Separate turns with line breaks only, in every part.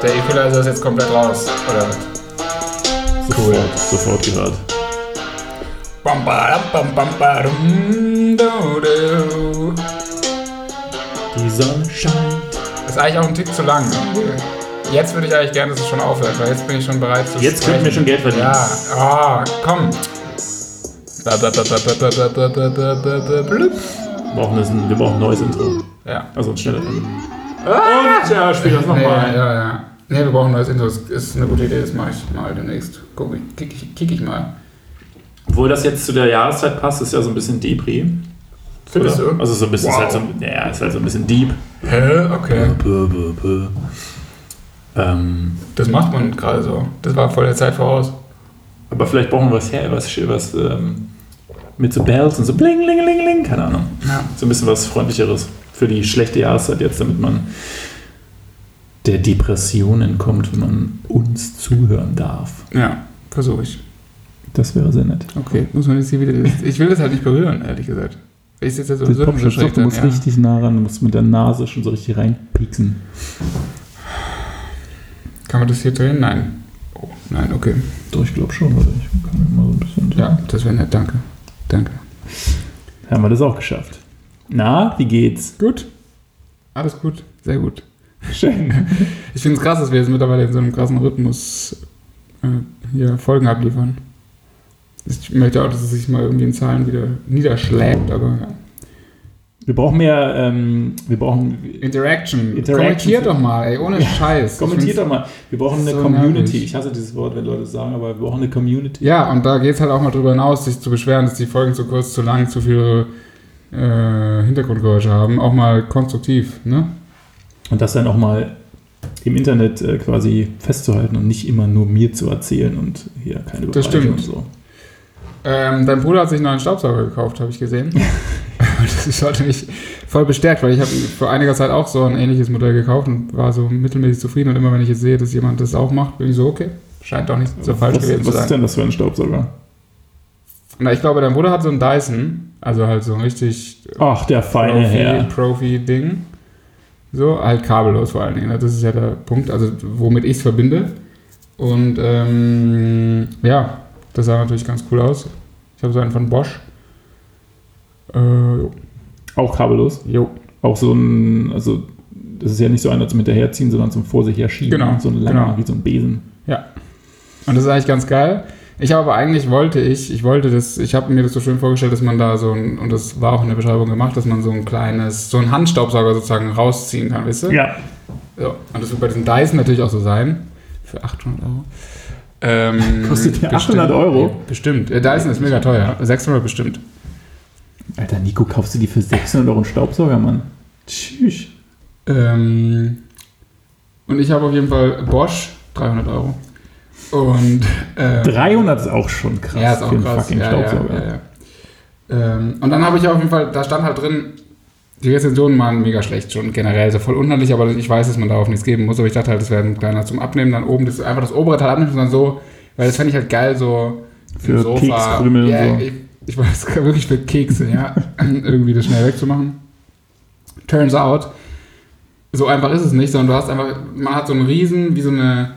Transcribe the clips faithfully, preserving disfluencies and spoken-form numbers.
Der Equalizer ist jetzt komplett raus, oder?
Cool. Sofort gehört.
Bam, bam, bam, bam, bam, do, do.
Die Sonne scheint.
Das ist eigentlich auch ein Tick zu lang. Jetzt würde ich eigentlich gerne, dass es schon aufhört, weil jetzt bin ich schon bereit zu
Jetzt könnten wir schon Geld verdienen.
Ja, oh, komm.
Wir brauchen, das ein, wir brauchen ein neues Intro.
Ja.
Also ein schneller. Ah! Und ja, spiel das nochmal.
Nee, ja, ja. Nee, wir brauchen ein neues Intro. Das ist eine gute Idee, das mache ich mal demnächst. Guck ich, kick, ich, kick ich mal.
Obwohl das jetzt zu der Jahreszeit passt, ist ja so ein bisschen Depri.
Findest du?
Also so ein bisschen,
Wow.
ist halt so, ja, ist halt so ein bisschen deep.
Hä? Okay.
Bö, bö, bö. Ähm,
Das macht man gerade so. Das war voll der Zeit voraus.
aber vielleicht brauchen wir was her, was, was ähm, mit so Bells und so bling, ling, ling, ling, keine Ahnung.
Ja.
So ein bisschen was Freundlicheres für die schlechte Jahreszeit jetzt, damit man der Depression entkommt, wenn man uns zuhören darf.
Ja, versuche ich.
Das wäre sehr nett.
Okay, muss man jetzt hier wieder. Ich will das halt nicht berühren, ehrlich gesagt. Ich sitze jetzt sowieso
Doch,
so
du musst
ja.
richtig nah ran, du musst mit der Nase schon so richtig reinpieksen.
Kann man das hier drehen? Nein. Oh, nein, okay.
Doch, ich glaube schon, oder? Ich kann mal so ein bisschen. So.
Ja, das wäre nett, danke. Danke.
Haben wir das auch geschafft. Na, wie geht's?
Gut. Alles gut. Sehr gut.
Schön.
Ich finde es krass, dass wir jetzt mittlerweile in so einem krassen Rhythmus äh, hier Folgen abliefern. Ich möchte auch, dass es sich mal irgendwie in Zahlen wieder niederschlägt, aber ja.
Wir brauchen mehr, ähm, wir brauchen...
Interaction.
Interaction.
Kommentiert doch mal, ey, ohne Scheiß.
Kommentiert doch mal. Wir brauchen eine
so
Community.
nervig.
Ich hasse dieses Wort, wenn Leute das sagen, aber wir brauchen eine Community.
Ja, und da geht es halt auch mal drüber hinaus, sich zu beschweren, dass die Folgen zu kurz, zu lang, zu viele äh, Hintergrundgeräusche haben. Auch mal konstruktiv, ne?
Und das dann auch mal im Internet äh, quasi festzuhalten und nicht immer nur mir zu erzählen und hier keine
Das
Beweise
stimmt.
und so.
Ähm, dein Bruder hat sich einen neuen Staubsauger gekauft, habe ich gesehen. Das hat mich voll bestärkt, weil ich habe vor einiger Zeit auch so ein ähnliches Modell gekauft und war so mittelmäßig zufrieden. Und immer wenn ich jetzt sehe, dass jemand das auch macht, bin ich so, okay, scheint doch nicht so falsch
was,
gewesen zu
was
sein.
ist denn das für ein Staubsauger?
Na, ich glaube, dein Bruder hat so einen Dyson, also halt so ein richtig
Ach, der feine Herr.
Profi-Ding. So, halt kabellos vor allen Dingen. Das ist ja der Punkt, also womit ich es verbinde. Und ähm, ja, das sah natürlich ganz cool aus. Ich habe so einen von Bosch. Äh, jo.
Auch kabellos?
jo.
Auch so ein, also das ist ja nicht so einer zum Hinterherziehen, sondern zum vor sich herschieben.
Genau,
So ein langer,
genau.
wie so ein Besen.
Ja. Und das ist eigentlich ganz geil. Ich habe aber eigentlich wollte ich, ich wollte das, ich habe mir das so schön vorgestellt, dass man da so ein, und das war auch in der Beschreibung gemacht, dass man so ein kleines, so einen Handstaubsauger sozusagen rausziehen kann, weißt du?
Ja.
So. Und das wird bei diesem Dyson natürlich auch so sein. Für achthundert Euro. Ähm,
Kostet der
bestimmt.
achthundert Euro?
Ja, bestimmt. Der Dyson ist mega teuer. sechshundert bestimmt.
Alter, Nico, kaufst du die für sechshundert Euro einen Staubsauger, Mann? Tschüss.
Ähm, und ich habe auf jeden Fall Bosch, dreihundert Euro. Und ähm,
dreihundert ist auch schon krass
ja, ist auch
für einen
krass.
fucking
Ja,
Staubsauger.
ja, ja, ja. Ähm, und dann habe ich auf jeden Fall, da stand halt drin, die Rezensionen waren mega schlecht schon generell, so voll unhandlich, aber ich weiß, dass man darauf nichts geben muss, aber ich dachte halt, das wäre ein kleiner zum Abnehmen, dann oben, das einfach das obere Teil abnehmen und dann so, weil das fände ich halt geil, so
Für
im Sofa.
Kekskrümel und
Ja,
so.
ich, ich weiß, wirklich für Kekse, ja, irgendwie das schnell wegzumachen. Turns out, so einfach ist es nicht, sondern du hast einfach, man hat so einen riesen, wie so eine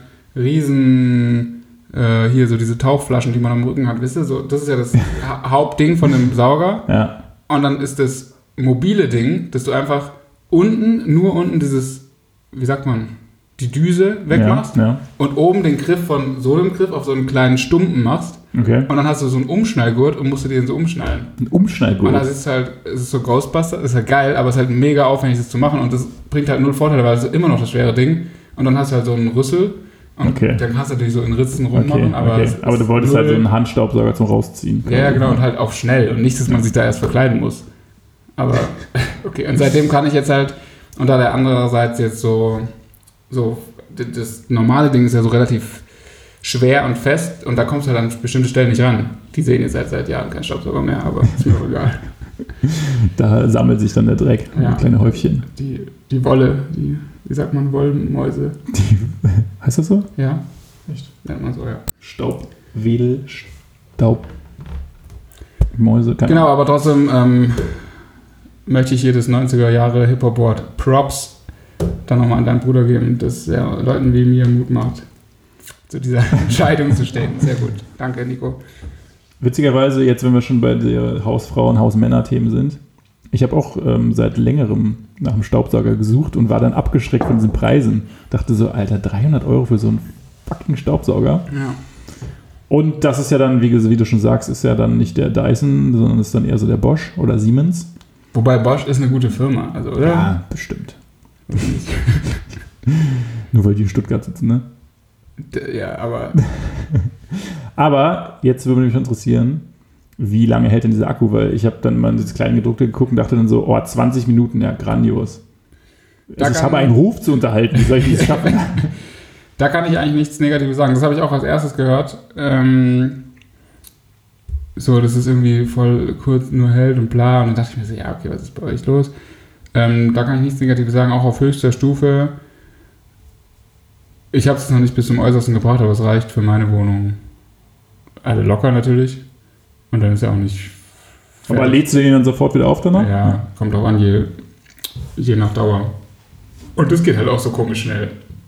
riesen, äh, hier so diese Tauchflaschen, die man am Rücken hat, wisst ihr, so, das ist ja das ha- Hauptding von dem Sauger.
Ja.
Und dann ist das mobile Ding, dass du einfach unten, nur unten dieses, wie sagt man, die Düse wegmachst
Ja, ja.
und oben den Griff von so einem Griff auf so einen kleinen Stumpen machst.
Okay.
Und dann hast du so einen Umschnallgurt und musst du den so umschnallen.
Ein Umschneidgurt.
Und das ist halt, es ist so Ghostbuster, ist halt geil, aber es ist halt mega aufwendig, das zu machen und das bringt halt null Vorteile, weil es ist immer noch das schwere Ding. Und dann hast du halt so einen Rüssel und
Okay.
dann kannst du natürlich so in Ritzen
Okay,
rummachen, aber,
okay.
es ist
aber du wolltest
null-
halt so einen Handstaubsauger zum Rausziehen.
Ja, ja, genau, und halt auch schnell und nicht, dass man sich da erst verkleiden muss. Aber, okay, und seitdem kann ich jetzt halt, und da der andererseits jetzt so, so, das normale Ding ist ja so relativ schwer und fest und da kommst du halt an bestimmte Stellen nicht ran. Die sehen jetzt seit, seit Jahren keinen Staubsauger mehr, aber ist mir auch egal.
Da sammelt sich dann der Dreck.
Ja.
Kleine Häufchen.
Die, die Wolle, die, wie sagt man, Wollmäuse,
Die, heißt das so?
ja, echt, nennt man so, ja.
Staubwedel, Staubmäuse. keine
Genau, aber trotzdem ähm, möchte ich hier das neunziger Jahre Hip-Hop-Wort Props dann nochmal an deinen Bruder geben, dass er Leuten wie mir Mut macht, zu dieser Entscheidung zu stehen. Sehr gut. Danke, Nico.
Witzigerweise, jetzt wenn wir schon bei der Hausfrauen-, Hausmänner-Themen sind, ich habe auch ähm, seit längerem nach einem Staubsauger gesucht und war dann abgeschreckt von diesen Preisen. Dachte so, Alter, dreihundert Euro für so einen fucking Staubsauger.
Ja.
Und das ist ja dann, wie, wie du schon sagst, ist ja dann nicht der Dyson, sondern ist dann eher so der Bosch oder Siemens.
Wobei Bosch ist eine gute Firma, also oder?
Ja, bestimmt. Nur weil die in Stuttgart sitzen, ne?
D- Ja, aber
Aber jetzt würde mich interessieren, wie lange hält denn dieser Akku? Weil ich habe dann mal dieses kleine gedruckte geguckt und dachte dann so, oh, zwanzig Minuten, ja, grandios.
Da
Also ich
kann-
habe einen Ruf zu unterhalten, wie soll ich das schaffen?
da kann ich eigentlich nichts Negatives sagen. Das habe ich auch als erstes gehört. Ähm, so, dass es irgendwie voll kurz nur hält und bla. Und dann dachte ich mir so, ja, okay, was ist bei euch los? Ähm, da kann ich nichts Negatives sagen, auch auf höchster Stufe. Ich habe es noch nicht bis zum Äußersten gebracht, aber es reicht für meine Wohnung. Alle locker natürlich. Und dann ist ja auch nicht.
Aber
fertig.
lädst du den dann sofort wieder auf danach?
Ja, kommt auch an, je, je nach Dauer. Und das geht halt auch so komisch schnell.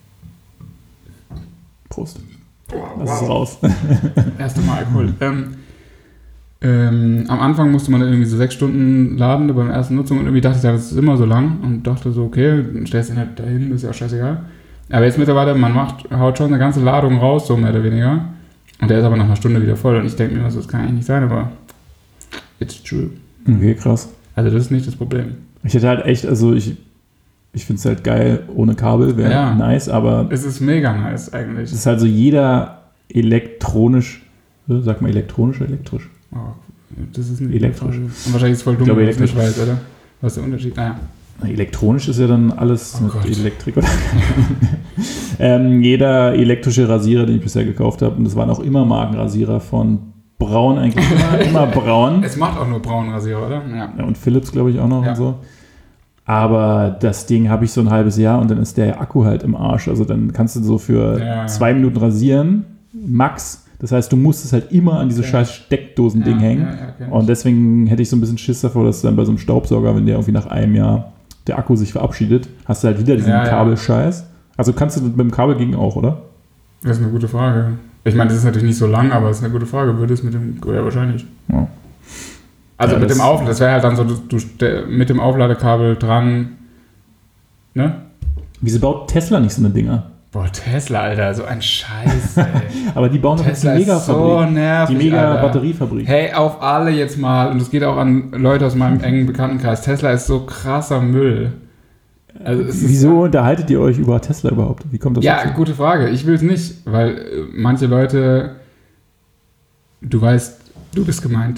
Prost.
Oh,
Lass es raus.
Erste Mal Alkohol. Ähm, ähm, am Anfang musste man irgendwie so sechs Stunden laden beim ersten Nutzung und irgendwie dachte ich, das ist immer so lang und dachte so, okay, dann stellst du ihn halt dahin, ist ja auch scheißegal. Aber jetzt mittlerweile, man macht, haut schon eine ganze Ladung raus, so mehr oder weniger. Und der ist aber nach einer Stunde wieder voll und ich denke mir, das kann eigentlich nicht sein, aber it's true.
Okay, krass.
Also das ist nicht das Problem.
Ich hätte halt echt, also ich, ich finde es halt geil, ohne Kabel wäre
Ja.
nice, aber
Es ist mega nice eigentlich.
es ist halt so jeder elektronisch, äh, sag mal elektronisch oder elektrisch?
Oh, das ist nicht
Elektrisch.
Und wahrscheinlich ist es voll dumm,
glaube,
wenn du es nicht
elektrisch.
weißt, oder? Was ist der Unterschied? Naja.
Na, elektronisch ist ja dann alles
Oh
mit
Gott.
Elektrik. Oder? ähm, jeder elektrische Rasierer, den ich bisher gekauft habe, und das waren auch immer Markenrasierer von Braun, eigentlich immer, immer Braun.
Es macht auch nur braunen Rasierer, oder? Ja.
Ja, und Philips, glaube ich, auch noch
Ja.
und so. Aber das Ding habe ich so ein halbes Jahr und dann ist der Akku halt im Arsch. Also dann kannst du so für
Ja, ja.
zwei Minuten rasieren, max. Das heißt, du musst es halt immer an diese
Ja.
scheiß Steckdosen-Ding
Ja,
hängen.
ja, ja, kenn ich.
Und deswegen hätte ich so ein bisschen Schiss davor, dass dann bei so einem Staubsauger, wenn der irgendwie nach einem Jahr der Akku sich verabschiedet, hast du halt wieder diesen
Ja, ja.
Kabelscheiß. Also kannst du mit dem Kabel gegen auch, oder?
Das ist eine gute Frage. Ich meine, das ist natürlich nicht so lang, aber es ist eine gute Frage. Würde es mit dem, ja, wahrscheinlich.
Ja.
Also
Ja,
mit
das-
dem Auflader, das wäre halt dann so, du, du ste- mit dem Aufladekabel dran, ne?
Wieso baut Tesla nicht so eine Dinger?
Boah, Tesla, Alter, so ein Scheiß, ey.
Aber die bauen doch jetzt die
Tesla ist so
Mega-Fabrik.
nervig,
Die
Alter.
Mega-Batteriefabrik.
Hey, auf alle jetzt mal, und das geht auch an Leute aus meinem engen Bekanntenkreis, Tesla ist so krasser Müll. Also es ist,
Wieso unterhaltet ihr euch über Tesla überhaupt? Wie kommt das
Ja,
dazu?
gute Frage. Ich will es nicht, weil äh, manche Leute, du weißt, du bist gemeint,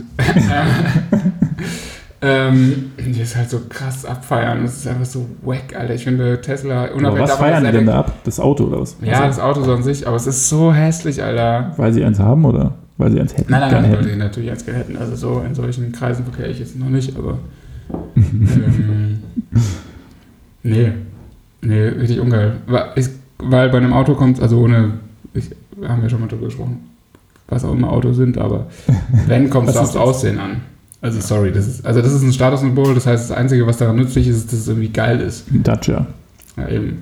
ähm, die ist halt so krass abfeiern. Das ist einfach so wack, Alter. Ich finde Tesla,
Aber
unabhängig
was
davon,
feiern die
dass
denn
Elekt-
da ab? Das Auto oder was?
Ja,
Also,
das Auto so an sich, aber es ist so hässlich, Alter.
weil sie eins haben oder weil sie eins hätten?
Nein, nein,
gerne
nein, weil
hätten?
die natürlich als hätten. Also so in solchen Kreisen verkehre ich jetzt noch nicht, aber ähm, nee. Nee, richtig ungeil. Weil, ich, weil bei einem Auto kommt, also ohne, ich, haben wir schon mal drüber gesprochen, was auch immer Autos sind, aber wenn, kommt es
Was
aufs
ist das?
Aussehen an. Also sorry, das ist, also das ist ein Statussymbol, das heißt, das Einzige, was daran nützlich ist, ist, dass es irgendwie geil ist.
Ein Dacia.
Ja, eben.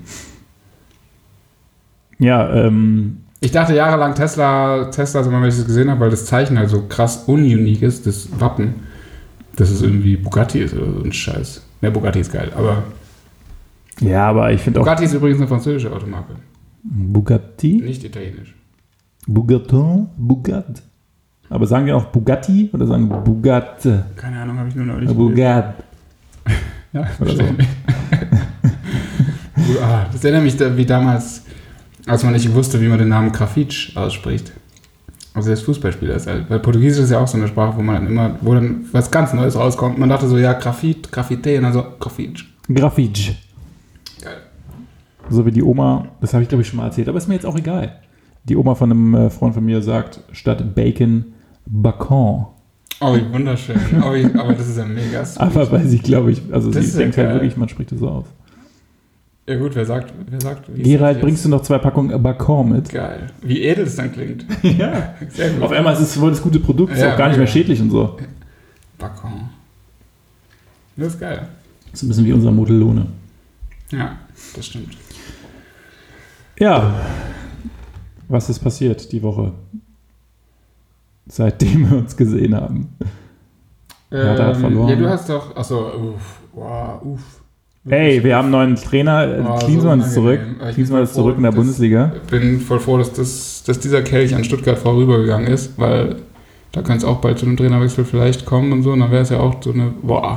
Ja, ähm,
Ich dachte jahrelang Tesla, Tesla, also wenn ich das gesehen habe, weil das Zeichen halt so krass ununique ist, das Wappen, dass es irgendwie Bugatti ist oder so ein Scheiß. Ne, Bugatti ist geil, aber
ja, aber ich finde auch
Bugatti ist übrigens eine französische Automarke,
Bugatti,
nicht italienisch.
Bugatton, Bugat. Aber sagen wir auch Bugatti oder sagen Bugat?
Keine Ahnung, habe ich nur neulich
Bugat.
Ja,
Oder so.
wahrscheinlich. ah, das erinnert mich da, wie damals, als man nicht wusste, wie man den Namen Grafitsch ausspricht. Also das Fußballspieler ist halt, weil Portugiesisch ist ja auch so eine Sprache, wo man dann immer, wo dann was ganz Neues rauskommt. Man dachte so, ja, Grafit, Graffite und dann so Grafitsch.
Grafitsch.
Geil.
So wie die Oma, das habe ich glaube ich schon mal erzählt, aber ist mir jetzt auch egal. Die Oma von einem äh, Freund von mir sagt, statt Bacon, Bacon.
Oh, wie wunderschön. Oh, wie, aber das ist ja mega sweet.
Aber weil sie, glaube ich, also
Das
sie
ist ja
denkt halt
geil.
wirklich, man spricht das so aus.
Ja gut, wer sagt, wer sagt, wie
Gerald, bringst du noch zwei Packungen Bacon mit?
Geil. Wie edel es dann klingt.
Ja.
Sehr gut.
Auf einmal ist es voll das gute Produkt, ist
Ja,
auch gar nicht mehr
mega.
schädlich und so.
Bacon. Das ist geil.
Das ist ein bisschen wie unser Modellone.
Ja, das stimmt.
Ja, was ist passiert die Woche, seitdem wir uns gesehen haben?
Ähm,
Hertha hat verloren.
Ja, du hast doch, achso, uff, wow, uff.
Hey, wir haben einen neuen Trainer,
Oh,
Klinsmann
so
ist zurück.
unangenehm. Ich
Klinsmann
bin
ist
voll
zurück in der
froh, dass-
Bundesliga.
Ich bin voll froh, dass, das, dass dieser Kelch an Stuttgart vorübergegangen ist, weil da könnte es auch bald zu einem Trainerwechsel vielleicht kommen und so, und dann wäre es ja auch so eine, boah.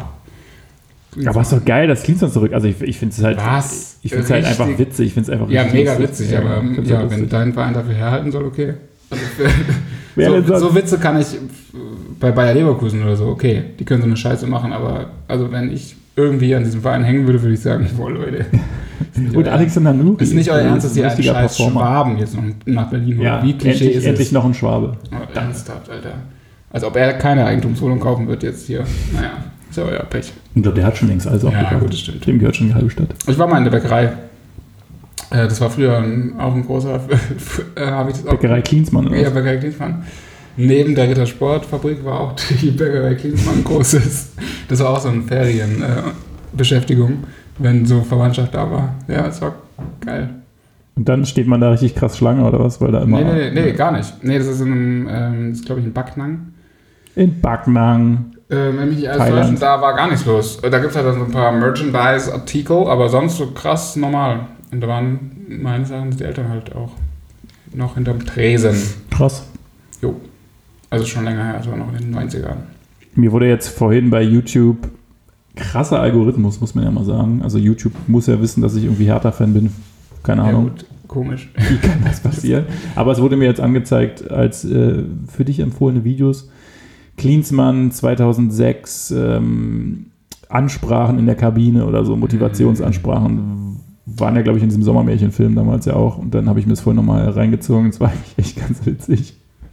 Aber ist doch geil, dass Klinsmann zurück. Also ich, ich finde es halt,
Was?
ich finde es halt
Richtig-
einfach witzig. Ich finde es einfach
Ja,
richtig
mega
lustig.
witzig,
Ja,
aber
ich find's
ja,
halt
wenn
lustig.
dein Verein dafür herhalten soll, okay. Also
Wer denn
für, so,
sonst?
so Witze kann ich bei Bayer Leverkusen oder so, okay, die können so eine Scheiße machen, aber also wenn ich irgendwie an diesem Verein hängen würde, würde ich sagen, boah Leute.
Und Alexander Nuri.
Ist nicht euer Ernst, dass
ein
ihr einen
richtiger
scheiß
Performer.
Schwaben jetzt noch nach Berlin holt?
Ja,
Wie Klischee
endlich,
ist
endlich
es?
noch ein Schwabe.
Oh, ernsthaft, Alter. Als ob er keine Eigentumswohnung kaufen wird jetzt hier. Naja, ist ja euer Pech.
Ich glaube, der hat schon längst alles
Ja,
aufgekauft.
gut, das stimmt.
Dem gehört schon die halbe Stadt.
Ich war mal in der Bäckerei. Äh, Das war früher ein, auch ein großer, äh, habe ich das auch.
Bäckerei Klinsmann. Oder
Ja,
was?
Bäckerei Klinsmann. Neben der Rittersportfabrik war auch die Bäckerei Klinsmann großes. Das war auch so eine Ferienbeschäftigung, wenn so Verwandtschaft da war. Ja, das war geil.
Und dann steht man da richtig krass Schlange oder was? Weil da immer
Nee, nee, nee, nee, gar nicht. Nee, das ist in einem, ähm, das ist glaube ich in Backnang.
in Backnang.
Äh, wenn mich nicht alles
Thailand.
täuscht, da war gar nichts los. Äh, Da gibt es halt dann so ein paar Merchandise-Artikel, aber sonst so krass normal. Und da waren meines Erachtens die Eltern halt auch noch hinterm Tresen.
Krass.
Jo. Also schon länger her, das war noch in den neunzigern.
Mir wurde jetzt vorhin bei YouTube krasser Algorithmus, muss man ja mal sagen. Also YouTube muss ja wissen, dass ich irgendwie Hertha-Fan bin. Keine
Ja,
Ahnung.
gut, komisch.
Wie kann das passieren? Aber es wurde mir jetzt angezeigt als äh, für dich empfohlene Videos. Klinsmann zweitausendsechs, ähm, Ansprachen in der Kabine oder so, Motivationsansprachen. Waren ja, glaube ich, in diesem Sommermärchenfilm damals ja auch. Und dann habe ich mir das vorhin nochmal reingezogen. Es war eigentlich echt ganz witzig.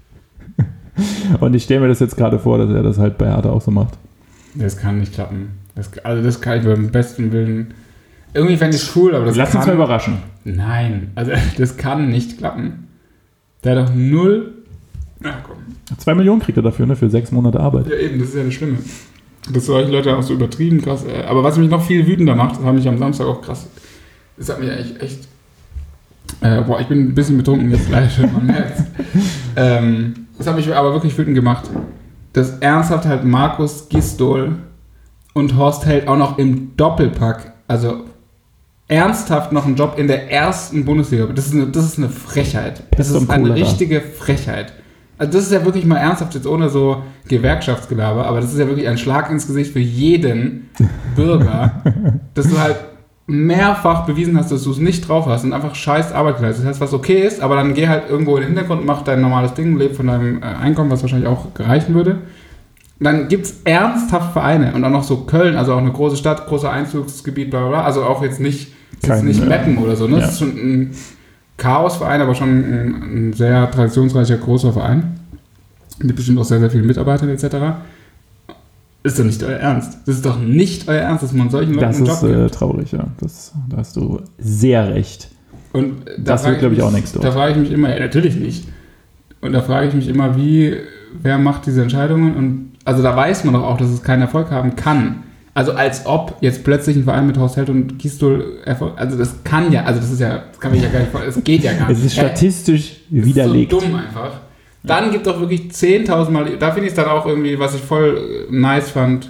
Und ich stelle mir das jetzt gerade vor, dass er das halt bei Hertha auch so macht.
Das kann nicht klappen. Das, also das kann ich beim besten Willen. Irgendwie fände ich es cool, aber das
Lass
kann...
uns mal überraschen.
Nein, also das kann nicht klappen. Der hat doch null... Ach komm.
Zwei Millionen kriegt er dafür, ne? Für sechs Monate Arbeit.
Ja eben, das ist ja das Schlimme. Dass solche Leute auch so übertrieben krass... äh, Aber was mich noch viel wütender macht, das hat mich am Samstag auch krass... Das hat mich eigentlich echt... Äh, boah, ich bin ein bisschen betrunken jetzt gleich, man merkt. ähm, das hat mich aber wirklich wütend gemacht. Dass ernsthaft halt Markus Gisdol und Horst Held auch noch im Doppelpack, also ernsthaft noch einen Job in der ersten Bundesliga. Das ist eine, das ist eine Frechheit. Das
Pest und
ist eine
Cholera.
richtige Frechheit. Also das ist ja wirklich mal ernsthaft, jetzt ohne so Gewerkschaftsgelaber, aber das ist ja wirklich ein Schlag ins Gesicht für jeden Bürger, dass du halt mehrfach bewiesen hast, dass du es nicht drauf hast und einfach scheiß Arbeit geleistet hast, was okay ist, aber dann geh halt irgendwo in den Hintergrund, mach dein normales Ding, leb von deinem äh, Einkommen, was wahrscheinlich auch reichen würde. Dann gibt es ernsthaft Vereine und auch noch so Köln, also auch eine große Stadt, großer Einzugsgebiet, bla bla bla, also auch jetzt nicht, das ist
Kein,
nicht
äh,
Meppen oder so, ne?
ja.
Das ist schon ein Chaosverein, aber schon ein, ein sehr traditionsreicher, großer Verein. Mit bestimmt auch sehr, sehr vielen Mitarbeitern et cetera. Ist doch nicht euer Ernst. Das ist doch nicht euer Ernst, dass man solchen Leuten
Das
einen Job
ist äh,
gibt.
traurig, ja. Das, da hast du sehr recht.
Und da
das
frage
wird, glaube ich,
mich-
auch nichts dort.
Da frage ich mich immer, ja, natürlich nicht. Und da frage ich mich immer, wie, wer macht diese Entscheidungen? Und also da weiß man doch auch, dass es keinen Erfolg haben kann. Also als ob jetzt plötzlich ein Verein mit Horst Held und Gisdol Erfolg, also das kann ja, also das ist ja, das kann mich ja gar nicht vorstellen, das geht ja gar nicht.
Es ist
Ja,
statistisch
das
widerlegt.
ist so dumm einfach. Dann gibt doch wirklich zehntausend Mal, da finde ich es dann auch irgendwie, was ich voll nice fand,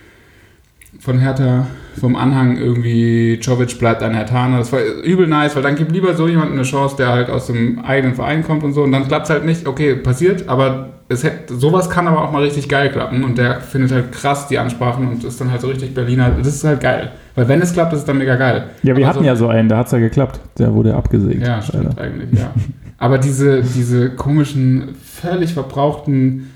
von Hertha, vom Anhang irgendwie, Jovic bleibt ein Hertaner, das war übel nice, weil dann gibt lieber so jemandem eine Chance, der halt aus dem eigenen Verein kommt und so, und dann klappt es halt nicht, okay, passiert, aber es hätte, sowas kann aber auch mal richtig geil klappen, und der findet halt krass die Ansprachen und ist dann halt so richtig Berliner, das ist halt geil, weil wenn es klappt, ist es dann mega geil.
Ja, wir
Aber
hatten
so,
ja so einen, da hat es ja geklappt. Der wurde abgesägt.
ja, stimmt
leider.
eigentlich, ja. Aber diese, diese komischen, völlig verbrauchten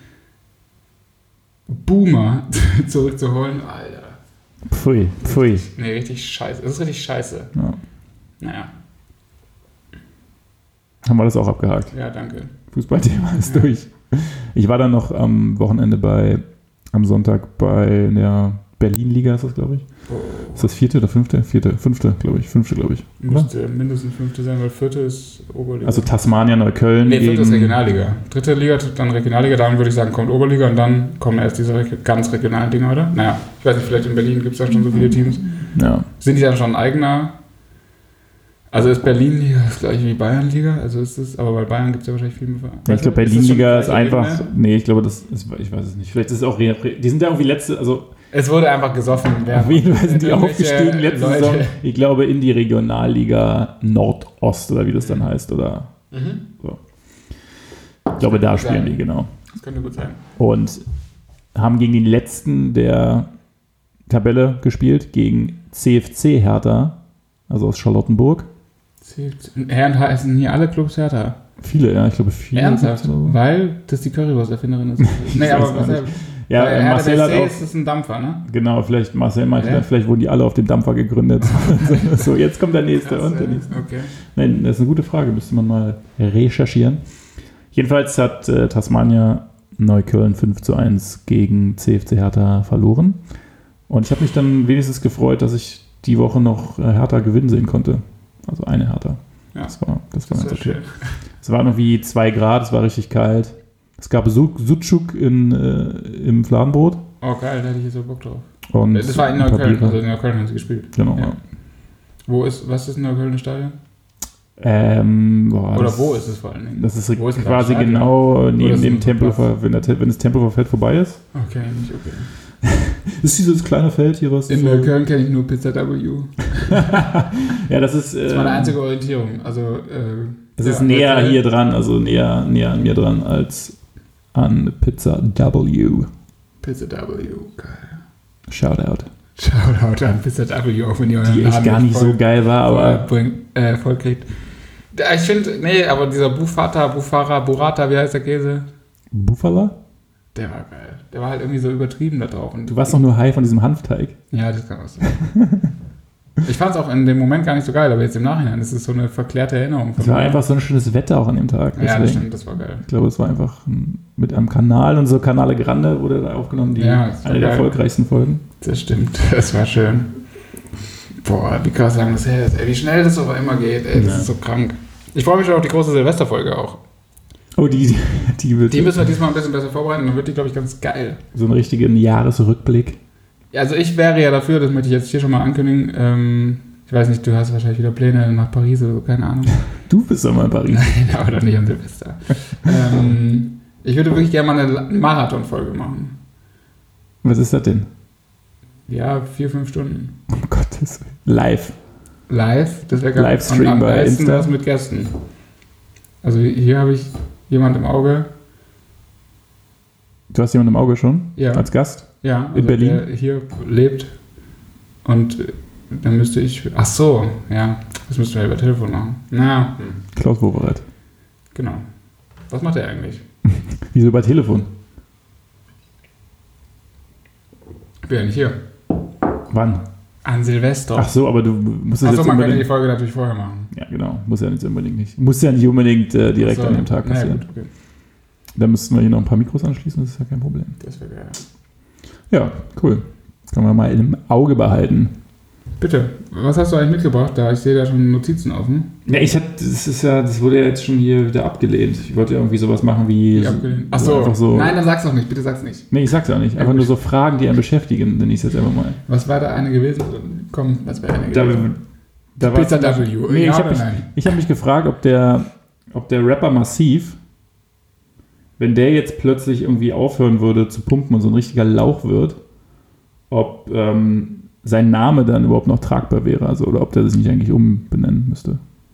Boomer zurückzuholen, Alter.
Pfui, pfui.
Nee, richtig scheiße. Das ist richtig scheiße.
Ja.
Naja,
Haben wir das auch abgehakt.
ja, danke.
Fußballthema ist
Ja.
durch. Ich war dann noch am Wochenende bei, am Sonntag bei der Berlin-Liga, ist das, glaube ich.
Oh,
Ist das vierte oder fünfte? Vierte, fünfte, glaube ich. Fünfte, glaube ich. Oder?
müsste mindestens fünfte sein, weil vierte ist Oberliga.
Also Tasmania, Neukölln.
nee, vierte ist
gegen-
Regionalliga. Dritte Liga, dann Regionalliga, dann würde ich sagen, kommt Oberliga und dann kommen erst diese reg- ganz regionalen Dinger, oder? Naja, ich weiß nicht, vielleicht in Berlin gibt es da schon so viele Teams.
Ja.
Sind die dann schon ein eigener Also ist Berlin-Liga das gleiche wie Bayern-Liga? Also ist es, aber bei Bayern gibt es ja wahrscheinlich viel mehr.
Ja, ich glaube, Berlin-Liga ist einfach.
Ebene?
Nee, ich glaube, das ist, ich weiß es nicht. Vielleicht ist es auch. Die sind ja irgendwie letzte. Also
es wurde einfach gesoffen.
Auf jeden Fall sind die aufgestiegen letzte
Leute.
Saison. Ich glaube, in die Regionalliga Nordost oder wie das dann heißt. Oder
mhm.
so. Ich glaube, da spielen die, genau.
Das könnte gut sein.
Und haben gegen den letzten der Tabelle gespielt, gegen C F C Hertha, also aus Charlottenburg.
Herren heißen hier alle Clubs Hertha.
Viele, ja, ich glaube viele.
Ernsthaft? So. Weil das die Currywurst-Erfinderin ist. Nee, aber was er,
ja,
Hertha
Marcel hat auch,
ist das ein Dampfer, ne?
Genau, vielleicht Marcel meinte,
ja.
vielleicht wurden die alle auf dem Dampfer gegründet. So, jetzt kommt der nächste Krass, und der nächste.
Okay.
Nein, das ist eine gute Frage, müsste man mal recherchieren. Jedenfalls hat äh, Tasmania Neukölln fünf zu eins gegen C F C Hertha verloren. Und ich habe mich dann wenigstens gefreut, dass ich die Woche noch äh, Hertha gewinnen sehen konnte. Also eine Hertha.
Ja.
Das war, das war
das
ganz okay.
Schön.
Es war noch wie zwei Grad, es war richtig kalt. Es gab Sucuk in, äh, im Fladenbrot.
Oh geil, da hätte ich jetzt so Bock drauf.
Und
das war in Neukölln, also in Neukölln haben sie gespielt.
Genau, ja.
Ja. Wo ist, was ist in Neukölln das Stadion?
Ähm, boah,
Oder
das,
wo ist es vor allen Dingen?
Das ist,
wo ist
quasi genau neben dem
ein
Tempelhofer, wenn, der, wenn das Tempelhofer Feld vorbei ist.
Okay, nicht okay.
Das ist dieses kleine Feld hier, was...
In Neukölln kenne ich nur Pizza W.
Ja, das ist...
Das ist meine einzige Orientierung. Also, äh,
das ist näher Neukölln. Hier dran, also näher, näher an mir dran als an Pizza W.
Pizza W, geil.
Shoutout.
Shoutout an Pizza W, auch wenn ihr euren
Die echt gar nicht voll, so geil war, aber...
Voll, äh, voll kriegt. Ich finde, nee, aber dieser Bufata, Bufara, Burrata, wie heißt der Käse?
Bufala?
Der war geil. Der war halt irgendwie so übertrieben da drauf. Und
du warst doch nur high von diesem Hanfteig.
Ja, das kann was sein. Ich fand es auch in dem Moment gar nicht so geil, aber jetzt im Nachhinein ist es so eine verklärte Erinnerung.
Es war mir. Einfach so ein schönes Wetter auch an dem Tag.
Ja, deswegen. Das stimmt, das war geil.
Ich glaube, es war einfach mit einem Kanal und so Canale Grande wurde da aufgenommen, die
ja,
eine der erfolgreichsten Folgen.
Das stimmt, das war schön. Boah, wie krass lang das her ist. Ey, wie schnell das aber immer geht. Ey, das ja. ist so krank. Ich freue mich schon auf die große Silvesterfolge auch.
Oh, die, die wird...
Die müssen wir diesmal ein bisschen besser vorbereiten, dann wird die, glaube ich, ganz geil.
So einen richtigen Jahresrückblick.
Ja, also ich wäre ja dafür, das möchte ich jetzt hier schon mal ankündigen, ähm, ich weiß nicht, du hast wahrscheinlich wieder Pläne nach Paris oder so, keine Ahnung.
Du bist doch mal in Paris.
Nein, aber doch nicht an Silvester. ähm, ich würde wirklich gerne mal eine Marathon-Folge machen.
Was ist das denn?
Ja, vier, fünf Stunden.
Um Gottes Willen. Live.
Live? Das wäre geil.
Livestream bei Insta.
Das mit Gästen. Also hier habe ich jemand im Auge.
Du hast jemanden im Auge schon?
Ja.
Als Gast?
Ja. Also
in Berlin?
Der hier lebt. Und dann müsste ich... Ach so, ja. Das müssten wir über Telefon machen. Na. Hm.
Klaus Wowereit.
Genau. Was macht er eigentlich?
Wieso bei Telefon?
Ich bin ja nicht hier.
Wann?
An Silvester.
Ach so, aber du musst
das
jetzt
Ach so, man könnte die Folge natürlich vorher machen.
Ja, genau. Muss ja nicht unbedingt nicht. Muss ja nicht unbedingt äh, direkt so. an dem Tag passieren.
Naja, gut, okay.
Da müssten wir hier noch ein paar Mikros anschließen, das ist ja kein Problem.
Das wäre geil.
Ja, cool. Können wir mal im Auge behalten.
Bitte, was hast du eigentlich mitgebracht? Da ich sehe da schon Notizen offen.
Ja, ich hatte, das ist ja, das wurde ja jetzt schon hier wieder abgelehnt. Ich wollte ja irgendwie sowas machen wie.
wie abgelehnt? Ach so.
Einfach so.
Nein, dann sag's doch nicht, bitte sag's nicht.
Nee, ich sag's auch nicht. Einfach ja, nur so Fragen, die einen beschäftigen, nenne ich es jetzt einfach mal.
Was war da eine gewesen? Komm, was wäre eine gewesen?
Da, da
Pizza W.
Nee,
ja,
ich habe mich, hab mich gefragt, ob der, ob der Rapper Massiv, wenn der jetzt plötzlich irgendwie aufhören würde zu pumpen und so ein richtiger Lauch wird, ob ähm, sein Name dann überhaupt noch tragbar wäre, also oder ob der sich nicht eigentlich umbenennen müsste.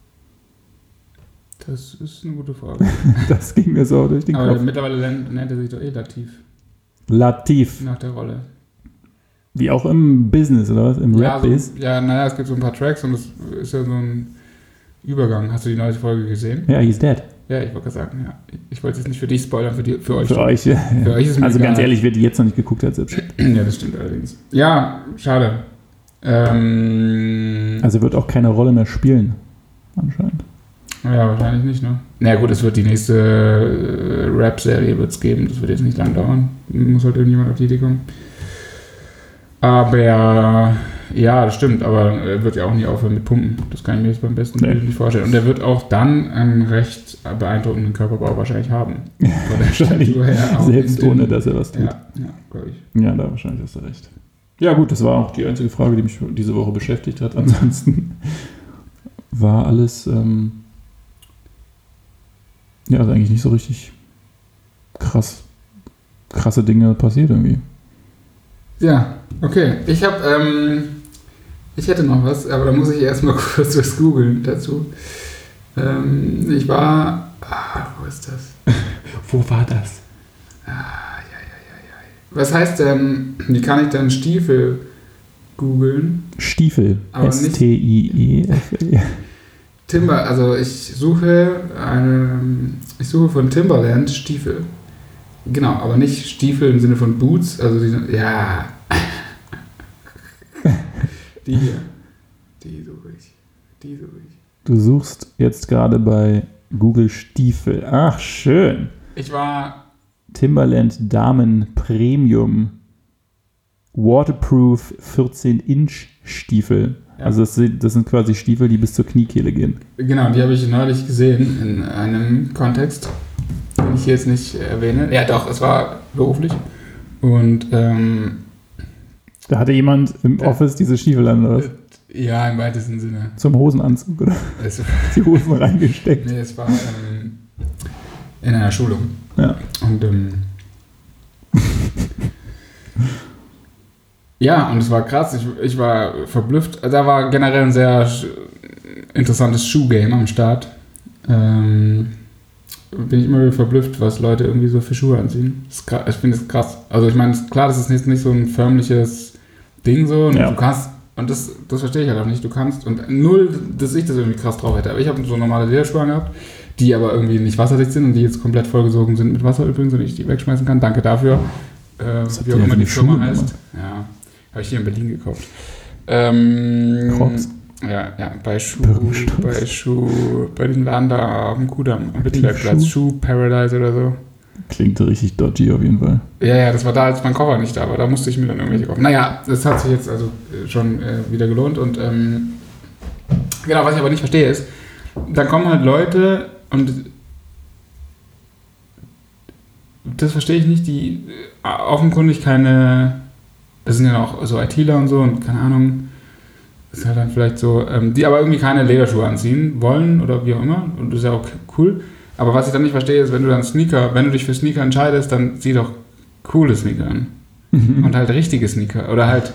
Das ist eine gute Frage.
Das ging mir so durch den
Aber
Kopf.
mittlerweile nennt er sich doch eh Latif.
Latif.
Nach der Rolle.
Wie auch im Business, oder was? Im
ja,
Rap-Biz?
So, ja, naja, es gibt so ein paar Tracks und das ist ja so ein Übergang. Hast du die neue Folge gesehen?
Ja, he's dead.
Ja, ich wollte gerade sagen, ja. Ich wollte jetzt nicht für dich spoilern, für, die, für euch.
Für euch, ja.
Für euch ist mir
Also
egal.
ganz ehrlich, wer die jetzt noch nicht geguckt hat, selbst.
Ja, das stimmt allerdings. Ja, schade. Ähm,
also wird auch keine Rolle mehr spielen, anscheinend.
Ja, wahrscheinlich nicht, ne? Na ja, gut, es wird die nächste äh, Rap-Serie wird's geben. Das wird jetzt nicht lang dauern. Muss halt irgendjemand auf die Idee kommen. Aber ja, das stimmt. Aber er wird ja auch nie aufhören mit Pumpen. Das kann ich mir jetzt beim besten nee. nicht vorstellen. Und er wird auch dann einen recht beeindruckenden Körperbau wahrscheinlich haben.
Wahrscheinlich. Selbst ohne, den, dass er was tut.
Ja, ja glaube ich.
Ja, da wahrscheinlich hast du recht. Ja gut, das war auch die einzige Frage, die mich diese Woche beschäftigt hat. Ansonsten war alles, ähm, ja, also eigentlich nicht so richtig krass, krasse Dinge passiert irgendwie.
Ja, okay. Ich habe, ähm, ich hätte noch was, aber da muss ich erstmal kurz was googeln dazu. Ähm, ich war, ah, wo ist das?
Wo war das?
Ah, ja, ja, ja, ja. Was heißt denn, wie kann ich denn Stiefel googeln?
Stiefel.
Aber
S T I E F L.
Timber, also ich suche eine, ich suche von Timberland Stiefel. Genau, aber nicht Stiefel im Sinne von Boots, also die, ja. Die hier. Die suche ich. Die suche ich.
Du suchst jetzt gerade bei Google Stiefel. Ach, schön.
Ich war...
Timberland Damen Premium Waterproof vierzehn Inch Stiefel. Ja. Also das sind, das sind quasi Stiefel, die bis zur Kniekehle gehen.
Genau, die habe ich neulich gesehen in einem Kontext, den ich hier jetzt nicht erwähne. Ja doch, es war beruflich. Und ähm,
da hatte jemand im äh, Office diese Stiefel an, oder was?
Ja, im weitesten Sinne.
Zum Hosenanzug, oder?
Es,
die Hosen reingesteckt.
Nee, es war ähm, in einer Schulung.
Ja.
Und ähm, ja, und es war krass. Ich, ich war verblüfft. Da war generell ein sehr interessantes Schuhgame am Start. Ähm, bin ich immer wieder verblüfft, was Leute irgendwie so für Schuhe anziehen. Das ist krass, ich finde es krass. Also ich meine, klar, das ist nicht, nicht so ein förmliches Ding so. Und ja. Du kannst, und das, das verstehe ich halt auch nicht, du kannst, und null, dass ich das irgendwie krass drauf hätte. Aber ich habe so normale Lederschuhe gehabt, die aber irgendwie nicht wasserdicht sind und die jetzt komplett vollgesogen sind mit Wasser übrigens und ich die wegschmeißen kann. Danke dafür. Äh, wie auch immer die Firma heißt. Ja, habe ich hier in Berlin gekauft. Ähm,
Crocs.
Ja, ja, bei Schuh, bei Schuh, bei dem Laden da am Kudamm, am Wittenbergplatz, Schuh Paradise oder so.
Klingt richtig dodgy auf jeden Fall.
Ja, ja, das war da, als mein Koffer nicht da war, da musste ich mir dann irgendwelche kaufen. Naja, das hat sich jetzt also schon äh, wieder gelohnt und ähm, genau, was ich aber nicht verstehe ist, dann kommen halt Leute und das verstehe ich nicht, die offenkundig keine, das sind ja auch so ITler und so und keine Ahnung, das ist halt dann vielleicht so, ähm, die aber irgendwie keine Lederschuhe anziehen wollen oder wie auch immer und das ist ja auch cool. Aber was ich dann nicht verstehe, ist, wenn du dann Sneaker, wenn du dich für Sneaker entscheidest, dann zieh doch coole Sneaker an. Mhm. Und halt richtige Sneaker. Oder halt,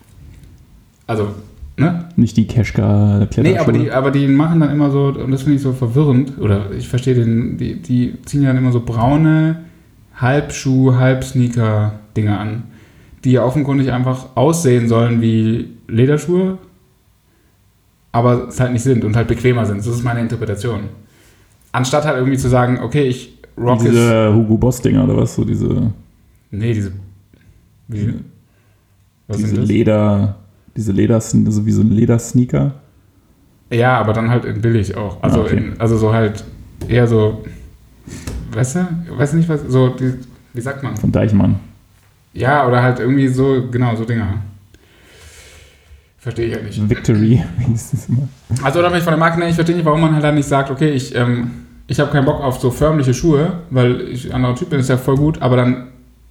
also, ne?
Nicht die Keschka Kletterschuhe.
Nee, aber die, aber die machen dann immer so, und das finde ich so verwirrend, oder ich verstehe den, die, die ziehen ja dann immer so braune Halbschuh, Halbsneaker-Dinger an, die ja offenkundig einfach aussehen sollen wie Lederschuhe, aber es halt nicht sind und halt bequemer sind. Das ist meine Interpretation. Anstatt halt irgendwie zu sagen, okay, ich rock
diese Diese Hugo Boss-Dinger oder was? So diese.
Nee, diese. Wie,
was diese Leder. Diese Leder, also wie so ein Ledersneaker.
Ja, aber dann halt in billig auch. Also, okay. in, also so halt eher so. Weißt du? Weißt du nicht, was. So, die, wie sagt man?
Von Deichmann.
Ja, oder halt irgendwie so, genau, so Dinger. Verstehe ich halt nicht.
Victory, wie hieß das immer?
Also, oder mich von der Marke nennen, ich verstehe nicht, warum man halt dann nicht sagt, okay, ich, ähm, ich habe keinen Bock auf so förmliche Schuhe, weil ich ein anderer Typ bin, ist ja voll gut, aber dann